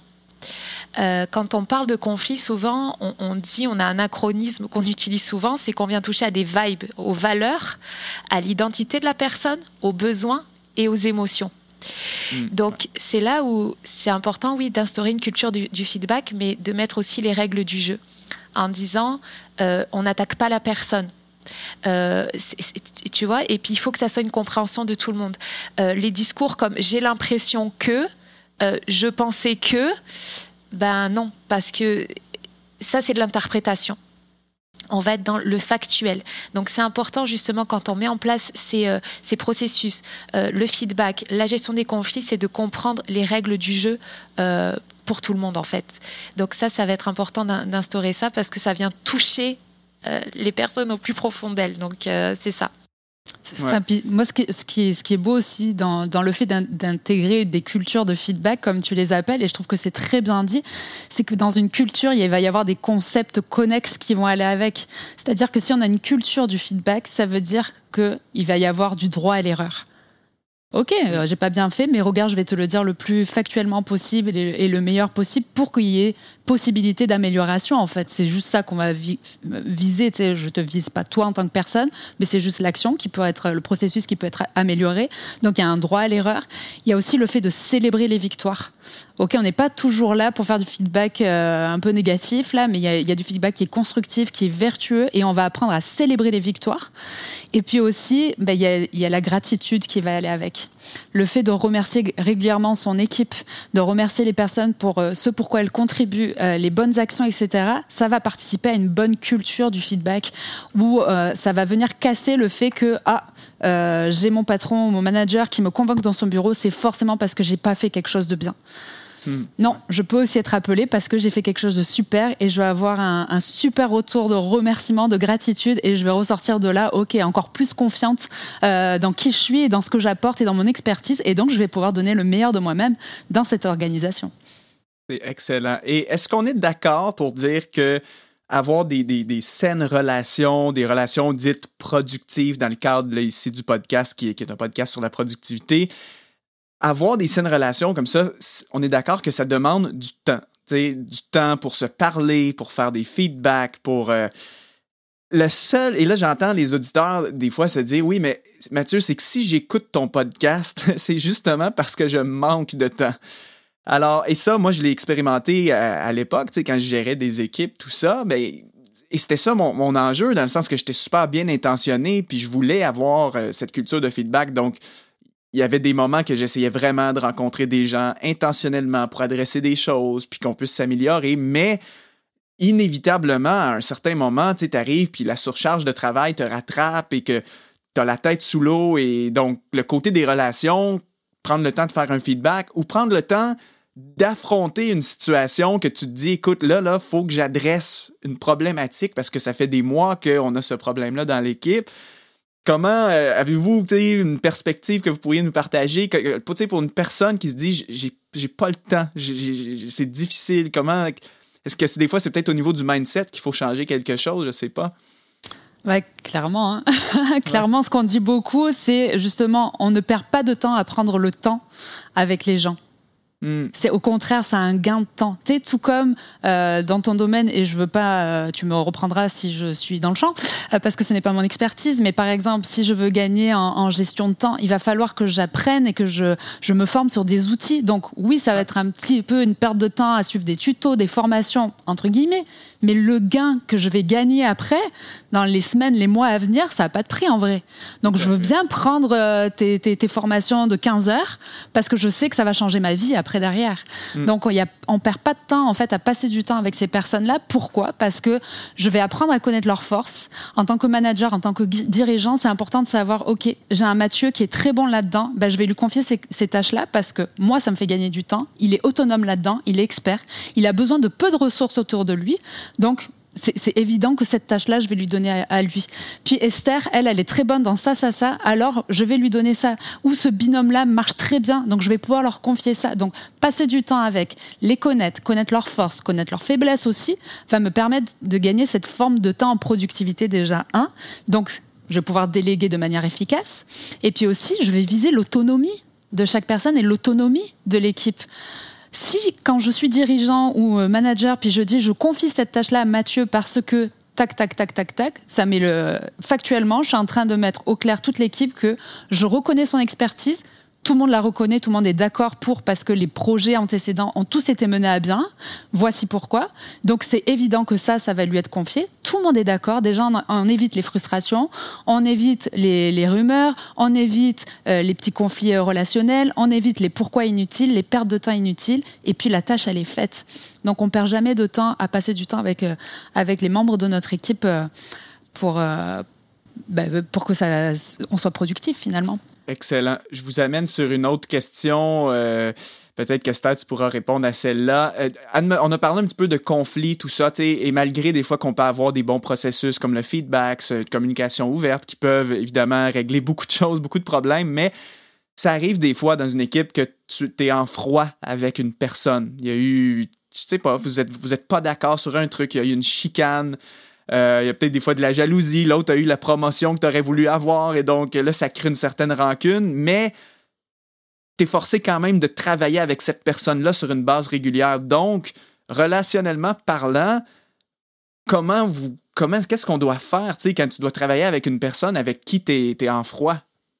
Euh, quand on parle de conflit, souvent, on, on dit, on a un acronisme qu'on utilise souvent, c'est qu'on vient toucher à des vibes, aux valeurs, à l'identité de la personne, aux besoins et aux émotions. Mmh. Donc, c'est là où c'est important, oui, d'instaurer une culture du, du feedback, mais de mettre aussi les règles du jeu, en disant, euh, on n'attaque pas la personne. Euh, c'est, c'est, tu vois, et puis il faut que ça soit une compréhension de tout le monde. Euh, les discours comme j'ai l'impression que, euh, je pensais que, ben non, parce que ça c'est de l'interprétation. On va être dans le factuel. Donc c'est important justement quand on met en place ces, euh, ces processus, euh, le feedback, la gestion des conflits, c'est de comprendre les règles du jeu euh, pour tout le monde en fait. Donc ça, ça va être important d'instaurer ça parce que ça vient toucher Euh, les personnes au plus profond d'elles. Donc, euh, c'est ça. C'est ça. Puis moi, ce qui, est, ce, qui est, ce qui est beau aussi dans, dans le fait d'intégrer des cultures de feedback, comme tu les appelles, et je trouve que c'est très bien dit, c'est que dans une culture, il va y avoir des concepts connexes qui vont aller avec. C'est-à-dire que si on a une culture du feedback, ça veut dire qu'il va y avoir du droit à l'erreur. Ok, euh, j'ai pas bien fait, mais regarde, je vais te le dire le plus factuellement possible et, et le meilleur possible pour qu'il y ait possibilité d'amélioration. En fait, c'est juste ça qu'on va vi- viser. Tu sais, je te vise pas toi en tant que personne, mais c'est juste l'action qui peut être le processus qui peut être amélioré. Donc il y a un droit à l'erreur. Il y a aussi le fait de célébrer les victoires. Ok, on n'est pas toujours là pour faire du feedback euh, un peu négatif là, mais il y, a, il y a du feedback qui est constructif, qui est vertueux, et on va apprendre à célébrer les victoires. Et puis aussi, ben, il y a, il y a la gratitude qui va aller avec. Le fait de remercier régulièrement son équipe, de remercier les personnes pour euh, ce pourquoi elles contribuent, euh, les bonnes actions, et cetera, ça va participer à une bonne culture du feedback où euh, ça va venir casser le fait que ah, euh, j'ai mon patron ou mon manager qui me convoque dans son bureau, c'est forcément parce que j'ai pas fait quelque chose de bien. Mmh. Non, je peux aussi être appelée parce que j'ai fait quelque chose de super et je vais avoir un, un super retour de remerciement, de gratitude, et je vais ressortir de là, ok, encore plus confiante euh, dans qui je suis et dans ce que j'apporte et dans mon expertise, et donc je vais pouvoir donner le meilleur de moi-même dans cette organisation. C'est excellent. Et est-ce qu'on est d'accord pour dire que avoir des, des, des saines relations, des relations dites productives dans le cadre là, ici du podcast, qui est, qui est un podcast sur la productivité, avoir des saines relations comme ça, on est d'accord que ça demande du temps. Du temps pour se parler, pour faire des feedbacks, pour... Euh, le seul... Et là, j'entends les auditeurs des fois se dire, oui, mais Mathieu, c'est que si j'écoute ton podcast, c'est justement parce que je manque de temps. Alors, et ça, moi, je l'ai expérimenté à, à l'époque, quand je gérais des équipes, tout ça, ben, et c'était ça mon, mon enjeu, dans le sens que j'étais super bien intentionné, puis je voulais avoir euh, cette culture de feedback, donc il y avait des moments que j'essayais vraiment de rencontrer des gens intentionnellement pour adresser des choses, puis qu'on puisse s'améliorer, mais inévitablement, à un certain moment, tu arrives, puis la surcharge de travail te rattrape et que tu as la tête sous l'eau, et donc le côté des relations, prendre le temps de faire un feedback ou prendre le temps d'affronter une situation que tu te dis, écoute, là, là, faut que j'adresse une problématique parce que ça fait des mois qu'on a ce problème-là dans l'équipe. Comment euh, avez-vous une perspective que vous pourriez nous partager que, pour une personne qui se dit j'ai, j'ai pas le temps, j'ai, j'ai, c'est difficile, comment est-ce que c'est, des fois c'est peut-être au niveau du mindset qu'il faut changer quelque chose, je sais pas. Ouais, clairement. Hein. clairement, ouais. Ce qu'on dit beaucoup, c'est justement on ne perd pas de temps à prendre le temps avec les gens. Mm. C'est au contraire, ça a un gain de temps. Tu sais, tout comme euh, dans ton domaine, et je veux pas, euh, tu me reprendras si je suis dans le champ, euh, parce que ce n'est pas mon expertise, mais par exemple, si je veux gagner en, en gestion de temps, il va falloir que j'apprenne et que je, je me forme sur des outils. Donc oui, ça va être un petit peu une perte de temps à suivre des tutos, des formations, entre guillemets, mais le gain que je vais gagner après, dans les semaines, les mois à venir, ça n'a pas de prix en vrai. Donc je veux bien prendre euh, tes, tes, tes formations de quinze heures, parce que je sais que ça va changer ma vie après derrière. Mm. Donc, il y a, on perd pas de temps, en fait, à passer du temps avec ces personnes-là. Pourquoi ? Parce que je vais apprendre à connaître leurs forces. En tant que manager, en tant que dirigeant, c'est important de savoir, OK, j'ai un Mathieu qui est très bon là-dedans, ben, je vais lui confier ces, ces tâches-là parce que moi, ça me fait gagner du temps. Il est autonome là-dedans, il est expert. Il a besoin de peu de ressources autour de lui. Donc, C'est, c'est évident que cette tâche-là, je vais lui donner à, à lui. Puis Esther, elle, elle est très bonne dans ça, ça, ça. Alors, je vais lui donner ça. Ou ce binôme-là marche très bien, donc je vais pouvoir leur confier ça. Donc, passer du temps avec, les connaître, connaître leurs forces, connaître leurs faiblesses aussi, va me permettre de gagner cette forme de temps en productivité déjà, un. Donc, je vais pouvoir déléguer de manière efficace. Et puis aussi, je vais viser l'autonomie de chaque personne et l'autonomie de l'équipe. Si, quand je suis dirigeant ou manager, puis je dis je confie cette tâche-là à Mathieu parce que tac, tac, tac, tac, tac, ça met le... Factuellement, je suis en train de mettre au clair toute l'équipe que je reconnais son expertise, tout le monde la reconnaît, tout le monde est d'accord pour, parce que les projets antécédents ont tous été menés à bien. Voici pourquoi. Donc, c'est évident que ça, ça va lui être confié. Tout le monde est d'accord. Déjà, on, on évite les frustrations, on évite les, les rumeurs, on évite euh, les petits conflits relationnels, on évite les pourquoi inutiles, les pertes de temps inutiles. Et puis, la tâche, elle est faite. Donc, on perd jamais de temps à passer du temps avec, euh, avec les membres de notre équipe euh, pour, euh, bah, pour que ça, on soit productif, finalement. Excellent. Je vous amène sur une autre question. Euh, peut-être que Steph, tu pourras répondre à celle-là. Euh, on a parlé un petit peu de conflits, tout ça, et malgré des fois qu'on peut avoir des bons processus comme le feedback, cette communication ouverte qui peuvent évidemment régler beaucoup de choses, beaucoup de problèmes, mais ça arrive des fois dans une équipe que tu es en froid avec une personne. Il y a eu, je sais pas, vous êtes, vous êtes pas d'accord sur un truc, il y a eu une chicane. Euh, il y a peut-être des fois de la jalousie, l'autre a eu la promotion que tu aurais voulu avoir et donc là, ça crée une certaine rancune, mais tu es forcé quand même de travailler avec cette personne-là sur une base régulière. Donc, relationnellement parlant, comment vous, comment, qu'est-ce qu'on doit faire quand tu dois travailler avec une personne avec qui tu es en froid?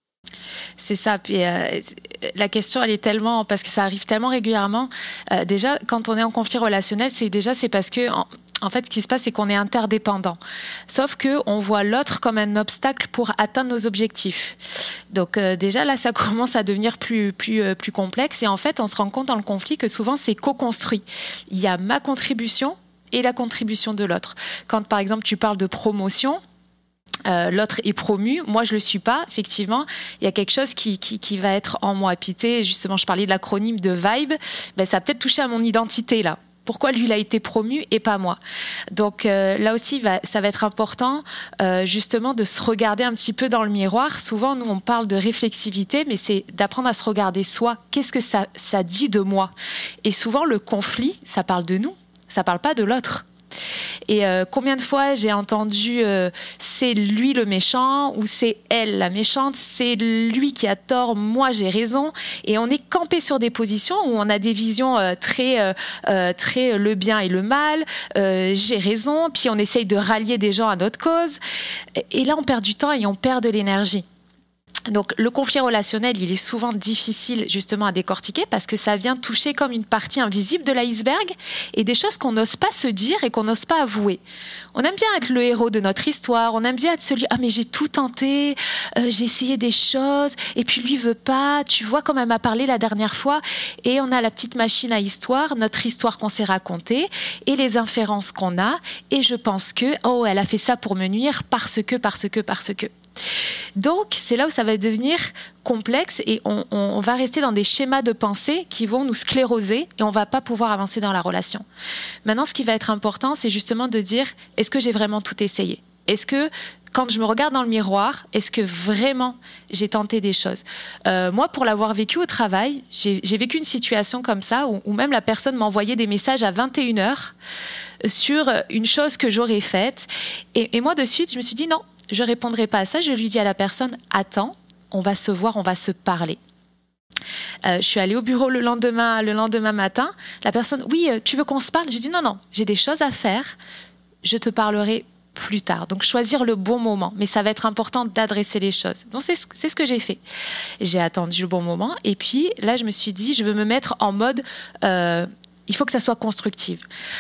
C'est ça. Puis euh, la question, elle est tellement, parce que ça arrive tellement régulièrement. Euh, déjà, quand on est en conflit relationnel, c'est déjà c'est parce que en, en fait, ce qui se passe, c'est qu'on est interdépendant. Sauf que on voit l'autre comme un obstacle pour atteindre nos objectifs. Donc euh, déjà là, ça commence à devenir plus plus euh, plus complexe. Et en fait, on se rend compte dans le conflit que souvent c'est co-construit. Il y a ma contribution et la contribution de l'autre. Quand par exemple tu parles de promotion. Euh, l'autre est promu, moi je le suis pas, effectivement, il y a quelque chose qui, qui, qui va être en moi. Puis justement, je parlais de l'acronyme de Vibe, ben, ça a peut-être touché à mon identité là. Pourquoi lui il a été promu et pas moi? Donc euh, là aussi, va, ça va être important euh, justement de se regarder un petit peu dans le miroir. Souvent, nous on parle de réflexivité, mais c'est d'apprendre à se regarder soi. Qu'est-ce que ça, ça dit de moi? Et souvent, le conflit, ça parle de nous, ça parle pas de l'autre. Et euh, combien de fois j'ai entendu euh, c'est lui le méchant ou c'est elle la méchante, c'est lui qui a tort, moi j'ai raison. Et on est campé sur des positions où on a des visions euh, très, euh, euh, très le bien et le mal, euh, j'ai raison, puis on essaye de rallier des gens à notre cause. Et là on perd du temps et on perd de l'énergie. Donc le conflit relationnel, il est souvent difficile justement à décortiquer parce que ça vient toucher comme une partie invisible de l'iceberg et des choses qu'on n'ose pas se dire et qu'on n'ose pas avouer. On aime bien être le héros de notre histoire, on aime bien être celui « Ah mais j'ai tout tenté, euh, j'ai essayé des choses et puis lui veut pas, tu vois comme elle m'a parlé la dernière fois » et on a la petite machine à histoire, notre histoire qu'on s'est racontée et les inférences qu'on a et je pense que « Oh, elle a fait ça pour me nuire parce que, parce que, parce que ». Donc, c'est là où ça va devenir complexe et on, on, on va rester dans des schémas de pensée qui vont nous scléroser et on va pas pouvoir avancer dans la relation. Maintenant, ce qui va être important, c'est justement de dire, est-ce que j'ai vraiment tout essayé? Est-ce que, quand je me regarde dans le miroir, est-ce que vraiment j'ai tenté des choses? euh, Moi, pour l'avoir vécu au travail, j'ai, j'ai vécu une situation comme ça où, où même la personne m'envoyait des messages à vingt et une heures sur une chose que j'aurais faite. Et, et moi, de suite, je me suis dit non, je ne répondrai pas à ça. Je lui dis à la personne, attends, on va se voir, on va se parler. Euh, je suis allée au bureau le lendemain, le lendemain matin. La personne, oui, tu veux qu'on se parle? J'ai dit non, non, j'ai des choses à faire. Je te parlerai plus tard. Donc, choisir le bon moment. Mais ça va être important d'adresser les choses. Donc, c'est ce, c'est ce que j'ai fait. J'ai attendu le bon moment. Et puis, là, je me suis dit, je veux me mettre en mode, euh, il faut que ça soit constructif.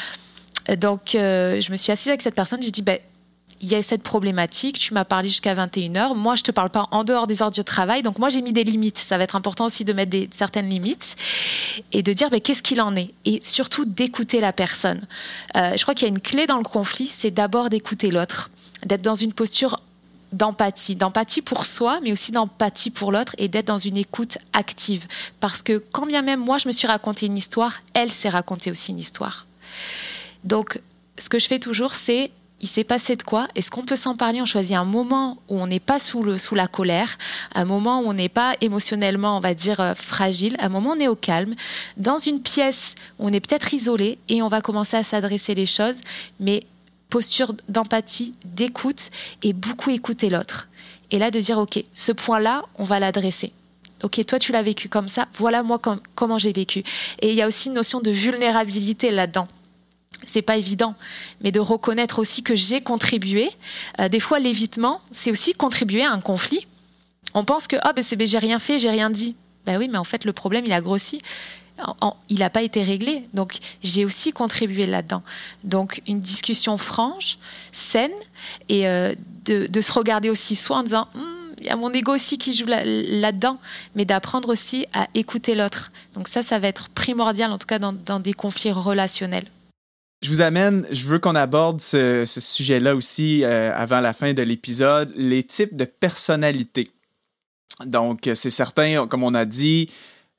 Donc, euh, je me suis assise avec cette personne. J'ai dit, ben, il y a cette problématique, tu m'as parlé jusqu'à vingt et une heures, moi je te parle pas en dehors des heures de travail, donc moi j'ai mis des limites, ça va être important aussi de mettre des, certaines limites et de dire ben, qu'est-ce qu'il en est et surtout d'écouter la personne. Euh, je crois qu'il y a une clé dans le conflit, c'est d'abord d'écouter l'autre, d'être dans une posture d'empathie, d'empathie pour soi, mais aussi d'empathie pour l'autre et d'être dans une écoute active. Parce que quand bien même moi je me suis raconté une histoire, elle s'est racontée aussi une histoire. Donc ce que je fais toujours c'est il s'est passé de quoi? Est-ce qu'on peut s'en parler? On choisit un moment où on n'est pas sous, le, sous la colère, un moment où on n'est pas émotionnellement, on va dire, euh, fragile, un moment où on est au calme, dans une pièce où on est peut-être isolé et on va commencer à s'adresser les choses, mais posture d'empathie, d'écoute et beaucoup écouter l'autre. Et là, de dire, OK, ce point-là, on va l'adresser. OK, toi, tu l'as vécu comme ça, voilà moi com- comment j'ai vécu. Et il y a aussi une notion de vulnérabilité là-dedans. C'est pas évident, mais de reconnaître aussi que j'ai contribué. Euh, des fois, l'évitement, c'est aussi contribuer à un conflit. On pense que ah ben c'est ben j'ai rien fait, j'ai rien dit. Ben oui, mais en fait le problème il a grossi, en, en, il n'a pas été réglé. Donc j'ai aussi contribué là-dedans. Donc une discussion franche, saine, et euh, de, de se regarder aussi soi en disant hm, il y a mon ego aussi qui joue là, là-dedans, mais d'apprendre aussi à écouter l'autre. Donc ça, ça va être primordial en tout cas dans, dans des conflits relationnels. Je vous amène, je veux qu'on aborde ce, ce sujet-là aussi euh, avant la fin de l'épisode, les types de personnalités. Donc, c'est certain, comme on a dit,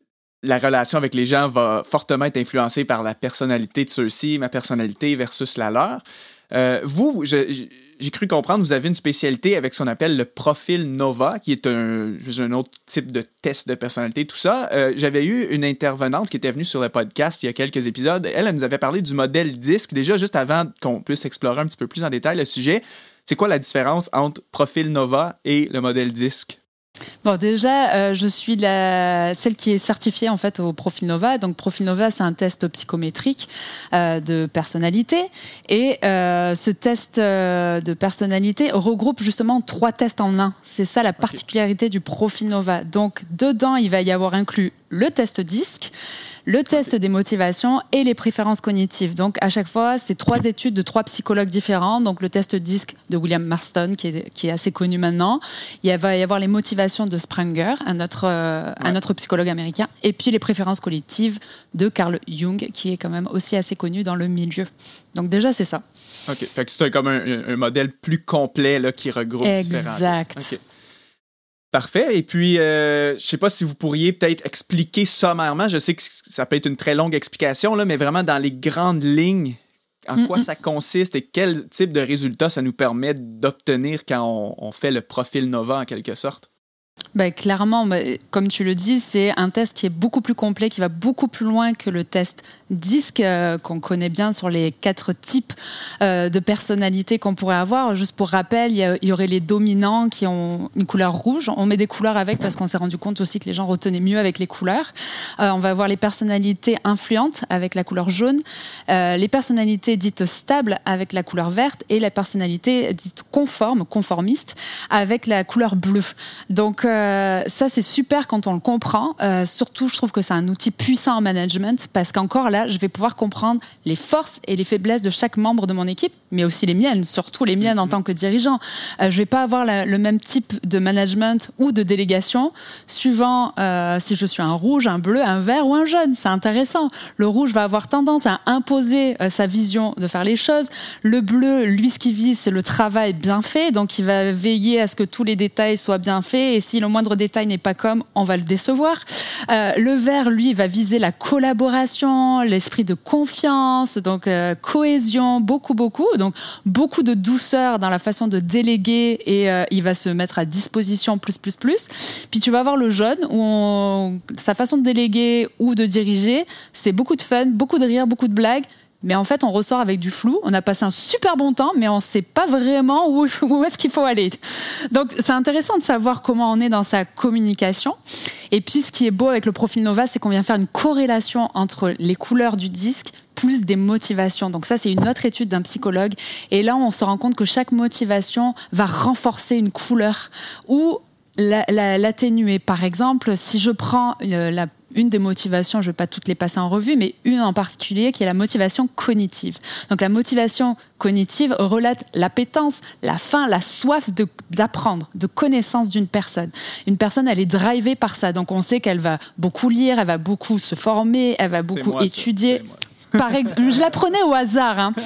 la relation avec les gens va fortement être influencée par la personnalité de ceux-ci, ma personnalité versus la leur. Euh, vous, je, je, j'ai cru comprendre, vous avez une spécialité avec ce qu'on appelle le profil Nova, qui est un, un autre type de test de personnalité, tout ça. Euh, j'avais eu une intervenante qui était venue sur le podcast il y a quelques épisodes. Elle, elle nous avait parlé du modèle DISC, déjà juste avant qu'on puisse explorer un petit peu plus en détail le sujet. C'est quoi la différence entre profil Nova et le modèle DISC? Bon, déjà, euh, je suis la, celle qui est certifiée en fait au Profil Nova. Donc, Profil Nova, c'est un test psychométrique euh, de personnalité. Et euh, ce test euh, de personnalité regroupe justement trois tests en un. C'est ça la particularité okay. du Profil Nova. Donc, dedans, il va y avoir inclus le test DISC, le test okay. des motivations et les préférences cognitives. Donc, à chaque fois, c'est trois études de trois psychologues différents. Donc, le test DISC de William Marston, qui est, qui est assez connu maintenant. Il va y avoir les motivations de Spranger, un autre, euh, ouais. un autre psychologue américain, et puis les préférences collectives de Carl Jung, qui est quand même aussi assez connu dans le milieu. Donc déjà, c'est ça. OK. Fait que c'est comme un, un modèle plus complet là, qui regroupe différents. Exact. OK. Parfait. Et puis, euh, je ne sais pas si vous pourriez peut-être expliquer sommairement, je sais que ça peut être une très longue explication, là, mais vraiment dans les grandes lignes, en quoi Mm-mm. ça consiste et quel type de résultats ça nous permet d'obtenir quand on, on fait le profil Nova en quelque sorte? Ben, clairement, ben, comme tu le dis, c'est un test qui est beaucoup plus complet, qui va beaucoup plus loin que le test DISC euh, qu'on connaît bien sur les quatre types euh, de personnalités qu'on pourrait avoir. Juste pour rappel, il y, a, il y aurait les dominants qui ont une couleur rouge. On met des couleurs avec parce qu'on s'est rendu compte aussi que les gens retenaient mieux avec les couleurs. Euh, on va avoir les personnalités influentes avec la couleur jaune, euh, les personnalités dites stables avec la couleur verte et la personnalité dite conforme, conformiste avec la couleur bleue. Donc euh, ça, c'est super quand on le comprend. Euh, surtout, je trouve que c'est un outil puissant en management parce qu'encore là, je vais pouvoir comprendre les forces et les faiblesses de chaque membre de mon équipe, mais aussi les miennes, surtout les miennes en tant que dirigeant. Euh, je vais pas avoir la, le même type de management ou de délégation suivant euh, si je suis un rouge, un bleu, un vert ou un jaune. C'est intéressant. Le rouge va avoir tendance à imposer euh, sa vision de faire les choses. Le bleu, lui, ce qu'il vise, c'est le travail bien fait, donc il va veiller à ce que tous les détails soient bien faits et si le moindre détail n'est pas comme, on va le décevoir. Euh, le vert, lui, va viser la collaboration, l'esprit de confiance, donc euh, cohésion, beaucoup, beaucoup. Donc, beaucoup de douceur dans la façon de déléguer et euh, il va se mettre à disposition plus, plus, plus. Puis, tu vas avoir le jaune où on, sa façon de déléguer ou de diriger, c'est beaucoup de fun, beaucoup de rire, beaucoup de blagues. Mais en fait, on ressort avec du flou. On a passé un super bon temps, mais on ne sait pas vraiment où, où est-ce qu'il faut aller. Donc, c'est intéressant de savoir comment on est dans sa communication. Et puis, ce qui est beau avec le profil Nova, c'est qu'on vient faire une corrélation entre les couleurs du disque plus des motivations. Donc ça, c'est une autre étude d'un psychologue. Et là, on se rend compte que chaque motivation va renforcer une couleur ou la, la, l'atténuer. Par exemple, si je prends euh, la une des motivations, je ne vais pas toutes les passer en revue, mais une en particulier qui est la motivation cognitive. Donc la motivation cognitive relate l'appétence, la faim, la soif de, d'apprendre, de connaissance d'une personne. Une personne, elle est drivée par ça. Donc on sait qu'elle va beaucoup lire, elle va beaucoup se former, elle va beaucoup moi, étudier. Par exemple, je la prenais au hasard. Hein.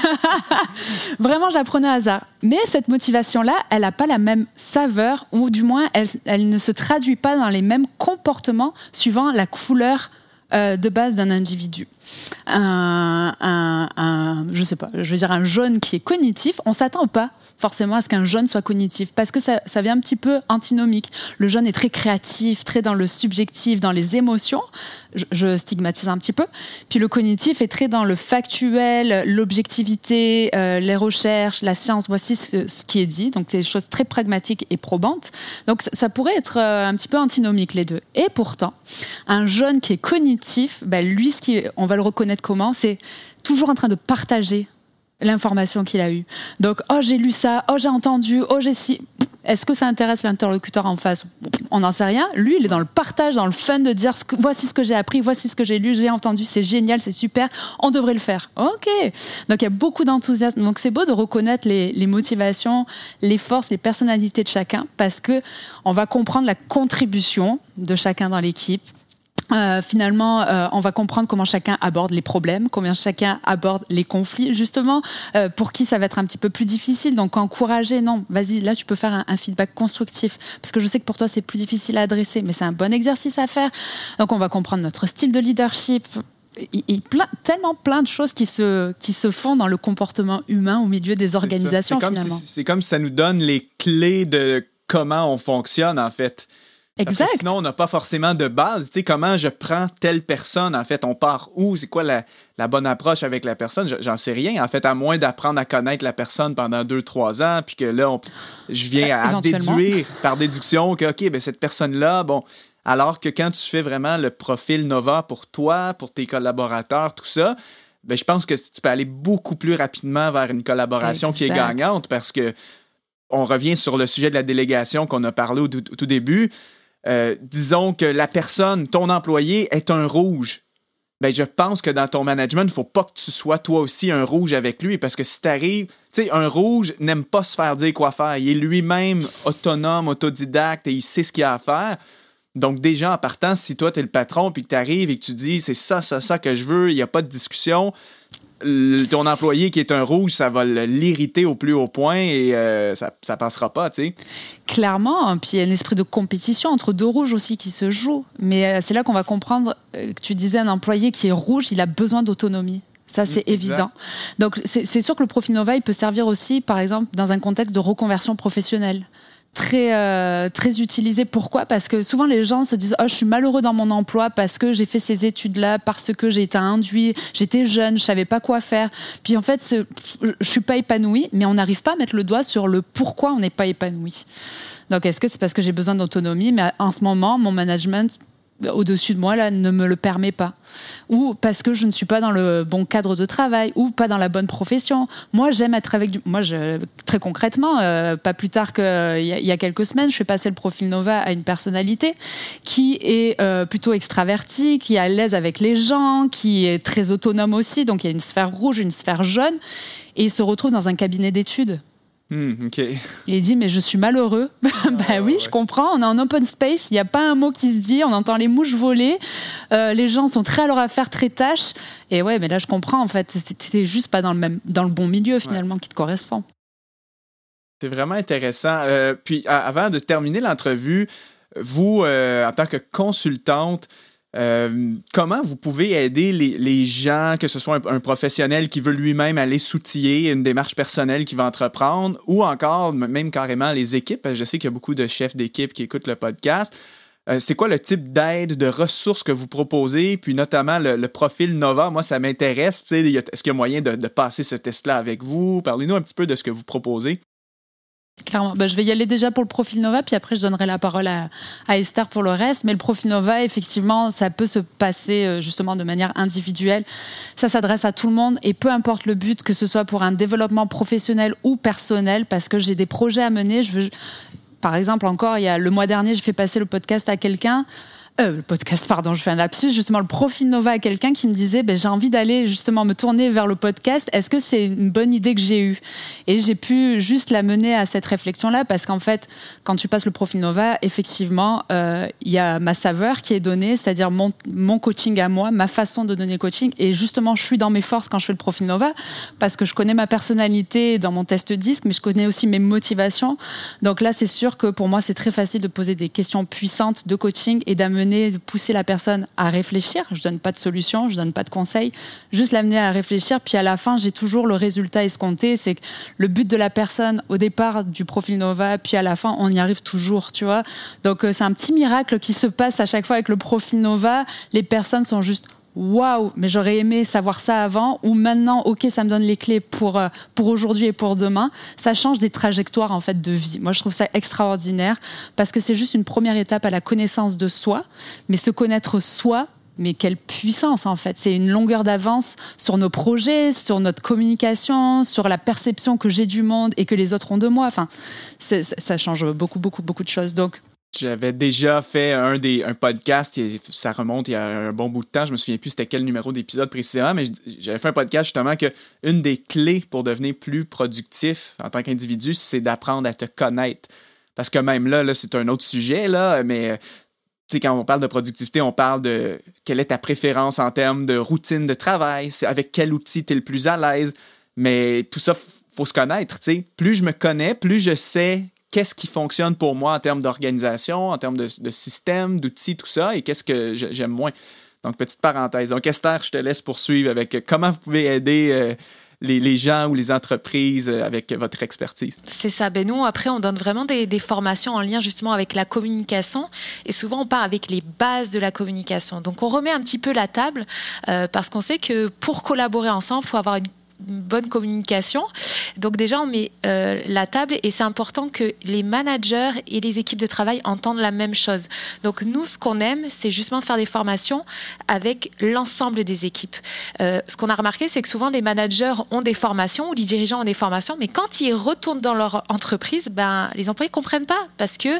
Vraiment, je la prenais au hasard. Mais cette motivation-là, elle n'a pas la même saveur, ou du moins, elle, elle ne se traduit pas dans les mêmes comportements suivant la couleur euh, de base d'un individu. Un, un, un, je sais pas, je veux dire un jaune qui est cognitif, on s'attend pas forcément à ce qu'un jaune soit cognitif parce que ça, ça vient un petit peu antinomique. Le jaune est très créatif, très dans le subjectif, dans les émotions. Je, je stigmatise un petit peu. Puis le cognitif est très dans le factuel, l'objectivité, euh, les recherches, la science. Voici ce, ce qui est dit. Donc c'est des choses très pragmatiques et probantes. Donc ça, ça pourrait être euh, un petit peu antinomique les deux. Et pourtant, un jaune qui est cognitif, ben lui, ce qui, on va le reconnaître comment, c'est toujours en train de partager l'information qu'il a eue. Donc, oh, j'ai lu ça, oh, j'ai entendu, oh, j'ai si... Est-ce que ça intéresse l'interlocuteur en face ? On n'en sait rien. Lui, il est dans le partage, dans le fun de dire ce que, voici ce que j'ai appris, voici ce que j'ai lu, j'ai entendu, c'est génial, c'est super, on devrait le faire. OK. Donc, il y a beaucoup d'enthousiasme. Donc, c'est beau de reconnaître les, les motivations, les forces, les personnalités de chacun parce que on va comprendre la contribution de chacun dans l'équipe. Euh, finalement, euh, on va comprendre comment chacun aborde les problèmes, comment chacun aborde les conflits, justement, euh, pour qui ça va être un petit peu plus difficile. Donc, encourager, non, vas-y, là, tu peux faire un, un feedback constructif, parce que je sais que pour toi, c'est plus difficile à adresser, mais c'est un bon exercice à faire. Donc, on va comprendre notre style de leadership, et, et plein, tellement plein de choses qui se, qui se font dans le comportement humain au milieu des organisations, c'est c'est finalement. Si, c'est comme si ça nous donne les clés de comment on fonctionne, en fait. Parce Exact. que sinon, on n'a pas forcément de base. Tu sais, comment je prends telle personne, en fait, on part où? C'est quoi la, la bonne approche avec la personne? J'en sais rien. En fait, à moins d'apprendre à connaître la personne pendant deux, trois ans, puis que là, on, je viens à, à déduire par déduction que, OK, ben cette personne-là, bon, alors que quand tu fais vraiment le profil Nova pour toi, pour tes collaborateurs, tout ça, ben je pense que tu peux aller beaucoup plus rapidement vers une collaboration exact. Qui est gagnante parce que on revient sur le sujet de la délégation qu'on a parlé au, au tout début. Euh, disons que la personne, ton employé, est un rouge. Ben, je pense que dans ton management, il ne faut pas que tu sois toi aussi un rouge avec lui parce que si tu arrives, tu sais, un rouge n'aime pas se faire dire quoi faire. Il est lui-même autonome, autodidacte et il sait ce qu'il a à faire. Donc, déjà, en partant, si toi, tu es le patron puis que tu arrives et que tu dis c'est ça, ça, ça que je veux, il n'y a pas de discussion, le, ton employé qui est un rouge, ça va l'irriter au plus haut point et euh, ça ne passera pas, tu sais. Clairement, puis il y a un esprit de compétition entre deux rouges aussi qui se joue. Mais c'est là qu'on va comprendre que tu disais un employé qui est rouge, il a besoin d'autonomie. Ça, c'est mmh, évident. Donc, c'est, c'est sûr que le profil Nova, il peut servir aussi, par exemple, dans un contexte de reconversion professionnelle. Très, euh, très utilisé. Pourquoi? Parce que souvent les gens se disent « Oh, je suis malheureux dans mon emploi parce que j'ai fait ces études-là, parce que j'ai été induit, j'étais jeune, je savais pas quoi faire. » Puis en fait, c'est, je suis pas épanoui, mais on n'arrive pas à mettre le doigt sur le pourquoi on n'est pas épanoui. Donc, est-ce que c'est parce que j'ai besoin d'autonomie? Mais en ce moment, mon management au-dessus de moi là ne me le permet pas, ou parce que je ne suis pas dans le bon cadre de travail ou pas dans la bonne profession. Moi j'aime être avec du... moi je... très concrètement euh, pas plus tard qu'il y, a... y a quelques semaines je fais passer le profil Nova à une personnalité qui est euh, plutôt extravertie, qui est à l'aise avec les gens, qui est très autonome aussi, donc il y a une sphère rouge, une sphère jaune, et il se retrouve dans un cabinet d'études. Mmh, okay. Il dit mais je suis malheureux. Ah, ben oui, ouais. Je comprends. On est en open space, il n'y a pas un mot qui se dit, on entend les mouches voler, euh, les gens sont très à leur affaire, très tâches. Et ouais, mais là je comprends en fait, c'était juste pas dans le même, dans le bon milieu finalement ouais. qui te correspond. C'est vraiment intéressant. Euh, puis avant de terminer l'entrevue, vous euh, en tant que consultante, Euh, comment vous pouvez aider les, les gens, que ce soit un, un professionnel qui veut lui-même aller s'outiller, une démarche personnelle qu'il va entreprendre, ou encore même carrément les équipes, parce que je sais qu'il y a beaucoup de chefs d'équipe qui écoutent le podcast. Euh, c'est quoi le type d'aide, de ressources que vous proposez, puis notamment le, le profil Nova? Moi, ça m'intéresse. Est-ce qu'il y a moyen de, de passer ce test-là avec vous? Parlez-nous un petit peu de ce que vous proposez. Clairement. Ben, je vais y aller déjà pour le profil Nova, puis après je donnerai la parole à, à Esther pour le reste. Mais le profil Nova, effectivement, ça peut se passer justement de manière individuelle. Ça s'adresse à tout le monde et peu importe le but, que ce soit pour un développement professionnel ou personnel, parce que j'ai des projets à mener. Je veux, par exemple, encore, il y a le mois dernier, j'ai fait passer le podcast à quelqu'un. Euh, le podcast, pardon, je fais un lapsus, justement le profil Nova à quelqu'un qui me disait ben, j'ai envie d'aller justement me tourner vers le podcast, est-ce que c'est une bonne idée que j'ai eue? Et j'ai pu juste la mener à cette réflexion-là parce qu'en fait, quand tu passes le profil Nova, effectivement, euh, il y a ma saveur qui est donnée, c'est-à-dire mon, mon coaching à moi, ma façon de donner le coaching, et justement, je suis dans mes forces quand je fais le profil Nova parce que je connais ma personnalité dans mon test disque, mais je connais aussi mes motivations. Donc là, c'est sûr que pour moi, c'est très facile de poser des questions puissantes de coaching et d'amener de pousser la personne à réfléchir. Je donne pas de solution, je donne pas de conseils, juste l'amener à réfléchir. Puis à la fin, j'ai toujours le résultat escompté. C'est que le but de la personne au départ du profil Nova, puis à la fin, on y arrive toujours, tu vois. Donc c'est un petit miracle qui se passe à chaque fois avec le profil Nova. Les personnes sont juste waouh, mais j'aurais aimé savoir ça avant, ou maintenant, ok, ça me donne les clés pour, pour aujourd'hui et pour demain. Ça change des trajectoires en fait de vie. Moi, je trouve ça extraordinaire parce que c'est juste une première étape à la connaissance de soi, mais se connaître soi, mais quelle puissance en fait. C'est une longueur d'avance sur nos projets, sur notre communication, sur la perception que j'ai du monde et que les autres ont de moi. Enfin, c'est, ça change beaucoup, beaucoup, beaucoup de choses. Donc, j'avais déjà fait un, des, un podcast, ça remonte il y a un bon bout de temps, je me souviens plus c'était quel numéro d'épisode précisément, mais j'avais fait un podcast justement que une des clés pour devenir plus productif en tant qu'individu, c'est d'apprendre à te connaître. Parce que même là, là c'est un autre sujet, là, mais sais, quand on parle de productivité, on parle de quelle est ta préférence en termes de routine de travail, c'est avec quel outil tu es le plus à l'aise. Mais tout ça, il faut se connaître. Tu sais. Plus je me connais, plus je sais qu'est-ce qui fonctionne pour moi en termes d'organisation, en termes de, de système, d'outils, tout ça, et qu'est-ce que j'aime moins. Donc, petite parenthèse. Donc, Esther, je te laisse poursuivre avec comment vous pouvez aider euh, les, les gens ou les entreprises avec votre expertise. C'est ça. Ben nous, après, on donne vraiment des, des formations en lien justement avec la communication. Et souvent, on part avec les bases de la communication. Donc, on remet un petit peu la table euh, parce qu'on sait que pour collaborer ensemble, il faut avoir une une bonne communication. Donc déjà, on met euh, la table et c'est important que les managers et les équipes de travail entendent la même chose. Donc nous, ce qu'on aime, c'est justement faire des formations avec l'ensemble des équipes. Euh, ce qu'on a remarqué, c'est que souvent les managers ont des formations ou les dirigeants ont des formations, mais quand ils retournent dans leur entreprise, ben, les employés ne comprennent pas parce que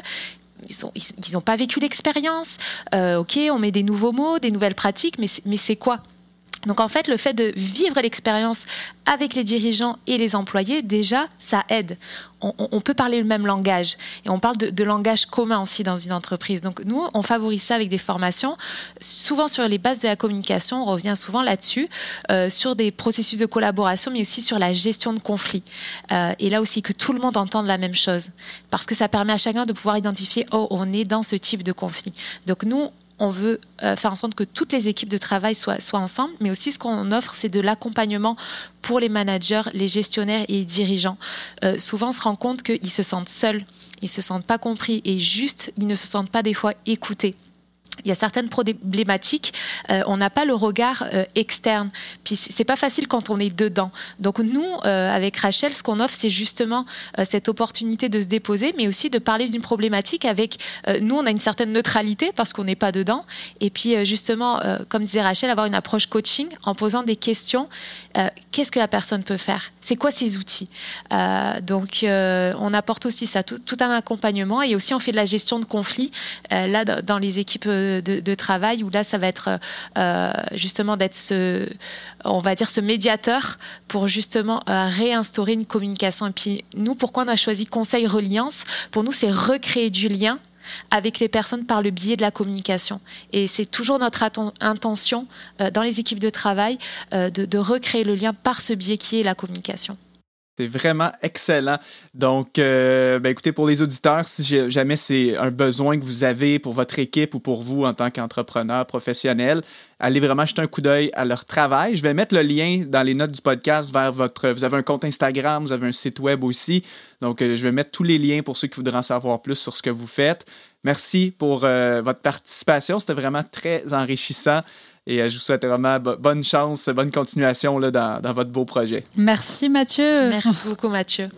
ils n'ont pas vécu l'expérience. Euh, ok, on met des nouveaux mots, des nouvelles pratiques, mais, mais c'est quoi ? Donc en fait, le fait de vivre l'expérience avec les dirigeants et les employés, déjà, ça aide. On, on peut parler le même langage et on parle de, de langage commun aussi dans une entreprise. Donc nous, on favorise ça avec des formations, souvent sur les bases de la communication, on revient souvent là-dessus, euh, sur des processus de collaboration, mais aussi sur la gestion de conflits. Euh, et là aussi, que tout le monde entende la même chose, parce que ça permet à chacun de pouvoir identifier « Oh, on est dans ce type de conflit ». Donc nous, on veut euh, faire en sorte que toutes les équipes de travail soient, soient ensemble, mais aussi ce qu'on offre, c'est de l'accompagnement pour les managers, les gestionnaires et les dirigeants. Euh, souvent, on se rend compte qu'ils se sentent seuls, ils ne se sentent pas compris et juste, ils ne se sentent pas des fois écoutés. Il y a certaines problématiques, euh, on n'a pas le regard euh, externe. Puis c'est pas facile quand on est dedans. Donc nous, euh, avec Rachel, ce qu'on offre, c'est justement euh, cette opportunité de se déposer, mais aussi de parler d'une problématique avec. Euh, nous, on a une certaine neutralité parce qu'on n'est pas dedans. Et puis euh, justement, euh, comme disait Rachel, avoir une approche coaching en posant des questions. Euh, qu'est-ce que la personne peut faire ? C'est quoi ses outils ? euh, Donc euh, on apporte aussi ça, tout, tout un accompagnement, et aussi on fait de la gestion de conflits euh, là dans les équipes. Euh, De, de travail, où là ça va être euh, justement d'être ce, on va dire ce médiateur pour justement euh, réinstaurer une communication. Et puis nous, pourquoi on a choisi Conseil Reliance ? Pour nous, c'est recréer du lien avec les personnes par le biais de la communication. Et c'est toujours notre atten- intention euh, dans les équipes de travail euh, de, de recréer le lien par ce biais qui est la communication. C'est vraiment excellent. Donc, euh, ben écoutez, pour les auditeurs, si jamais c'est un besoin que vous avez pour votre équipe ou pour vous en tant qu'entrepreneur professionnel, allez vraiment jeter un coup d'œil à leur travail. Je vais mettre le lien dans les notes du podcast vers votre... Vous avez un compte Instagram, vous avez un site web aussi. Donc, euh, je vais mettre tous les liens pour ceux qui voudraient en savoir plus sur ce que vous faites. Merci pour euh, votre participation. C'était vraiment très enrichissant. Et euh, je vous souhaite vraiment bo- bonne chance, bonne continuation là, dans, dans votre beau projet. Merci Mathieu. Merci beaucoup Mathieu.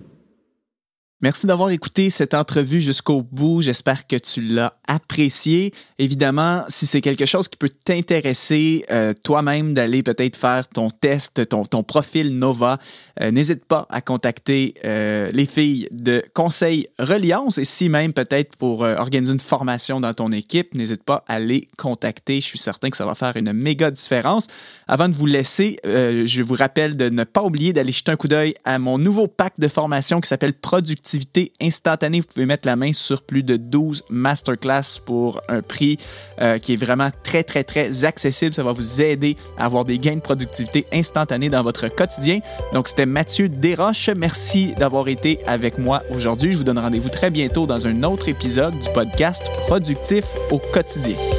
Merci d'avoir écouté cette entrevue jusqu'au bout. J'espère que tu l'as apprécié. Évidemment, si c'est quelque chose qui peut t'intéresser, euh, toi-même d'aller peut-être faire ton test, ton, ton profil Nova, euh, n'hésite pas à contacter euh, les filles de Conseil Reliance. Et si même peut-être pour euh, organiser une formation dans ton équipe, n'hésite pas à les contacter. Je suis certain que ça va faire une méga différence. Avant de vous laisser, euh, je vous rappelle de ne pas oublier d'aller jeter un coup d'œil à mon nouveau pack de formation qui s'appelle Productivité instantanée. Vous pouvez mettre la main sur plus de douze masterclass pour un prix euh, qui est vraiment très, très, très accessible. Ça va vous aider à avoir des gains de productivité instantanés dans votre quotidien. Donc, c'était Mathieu Desroches. Merci d'avoir été avec moi aujourd'hui. Je vous donne rendez-vous très bientôt dans un autre épisode du podcast Productif au quotidien.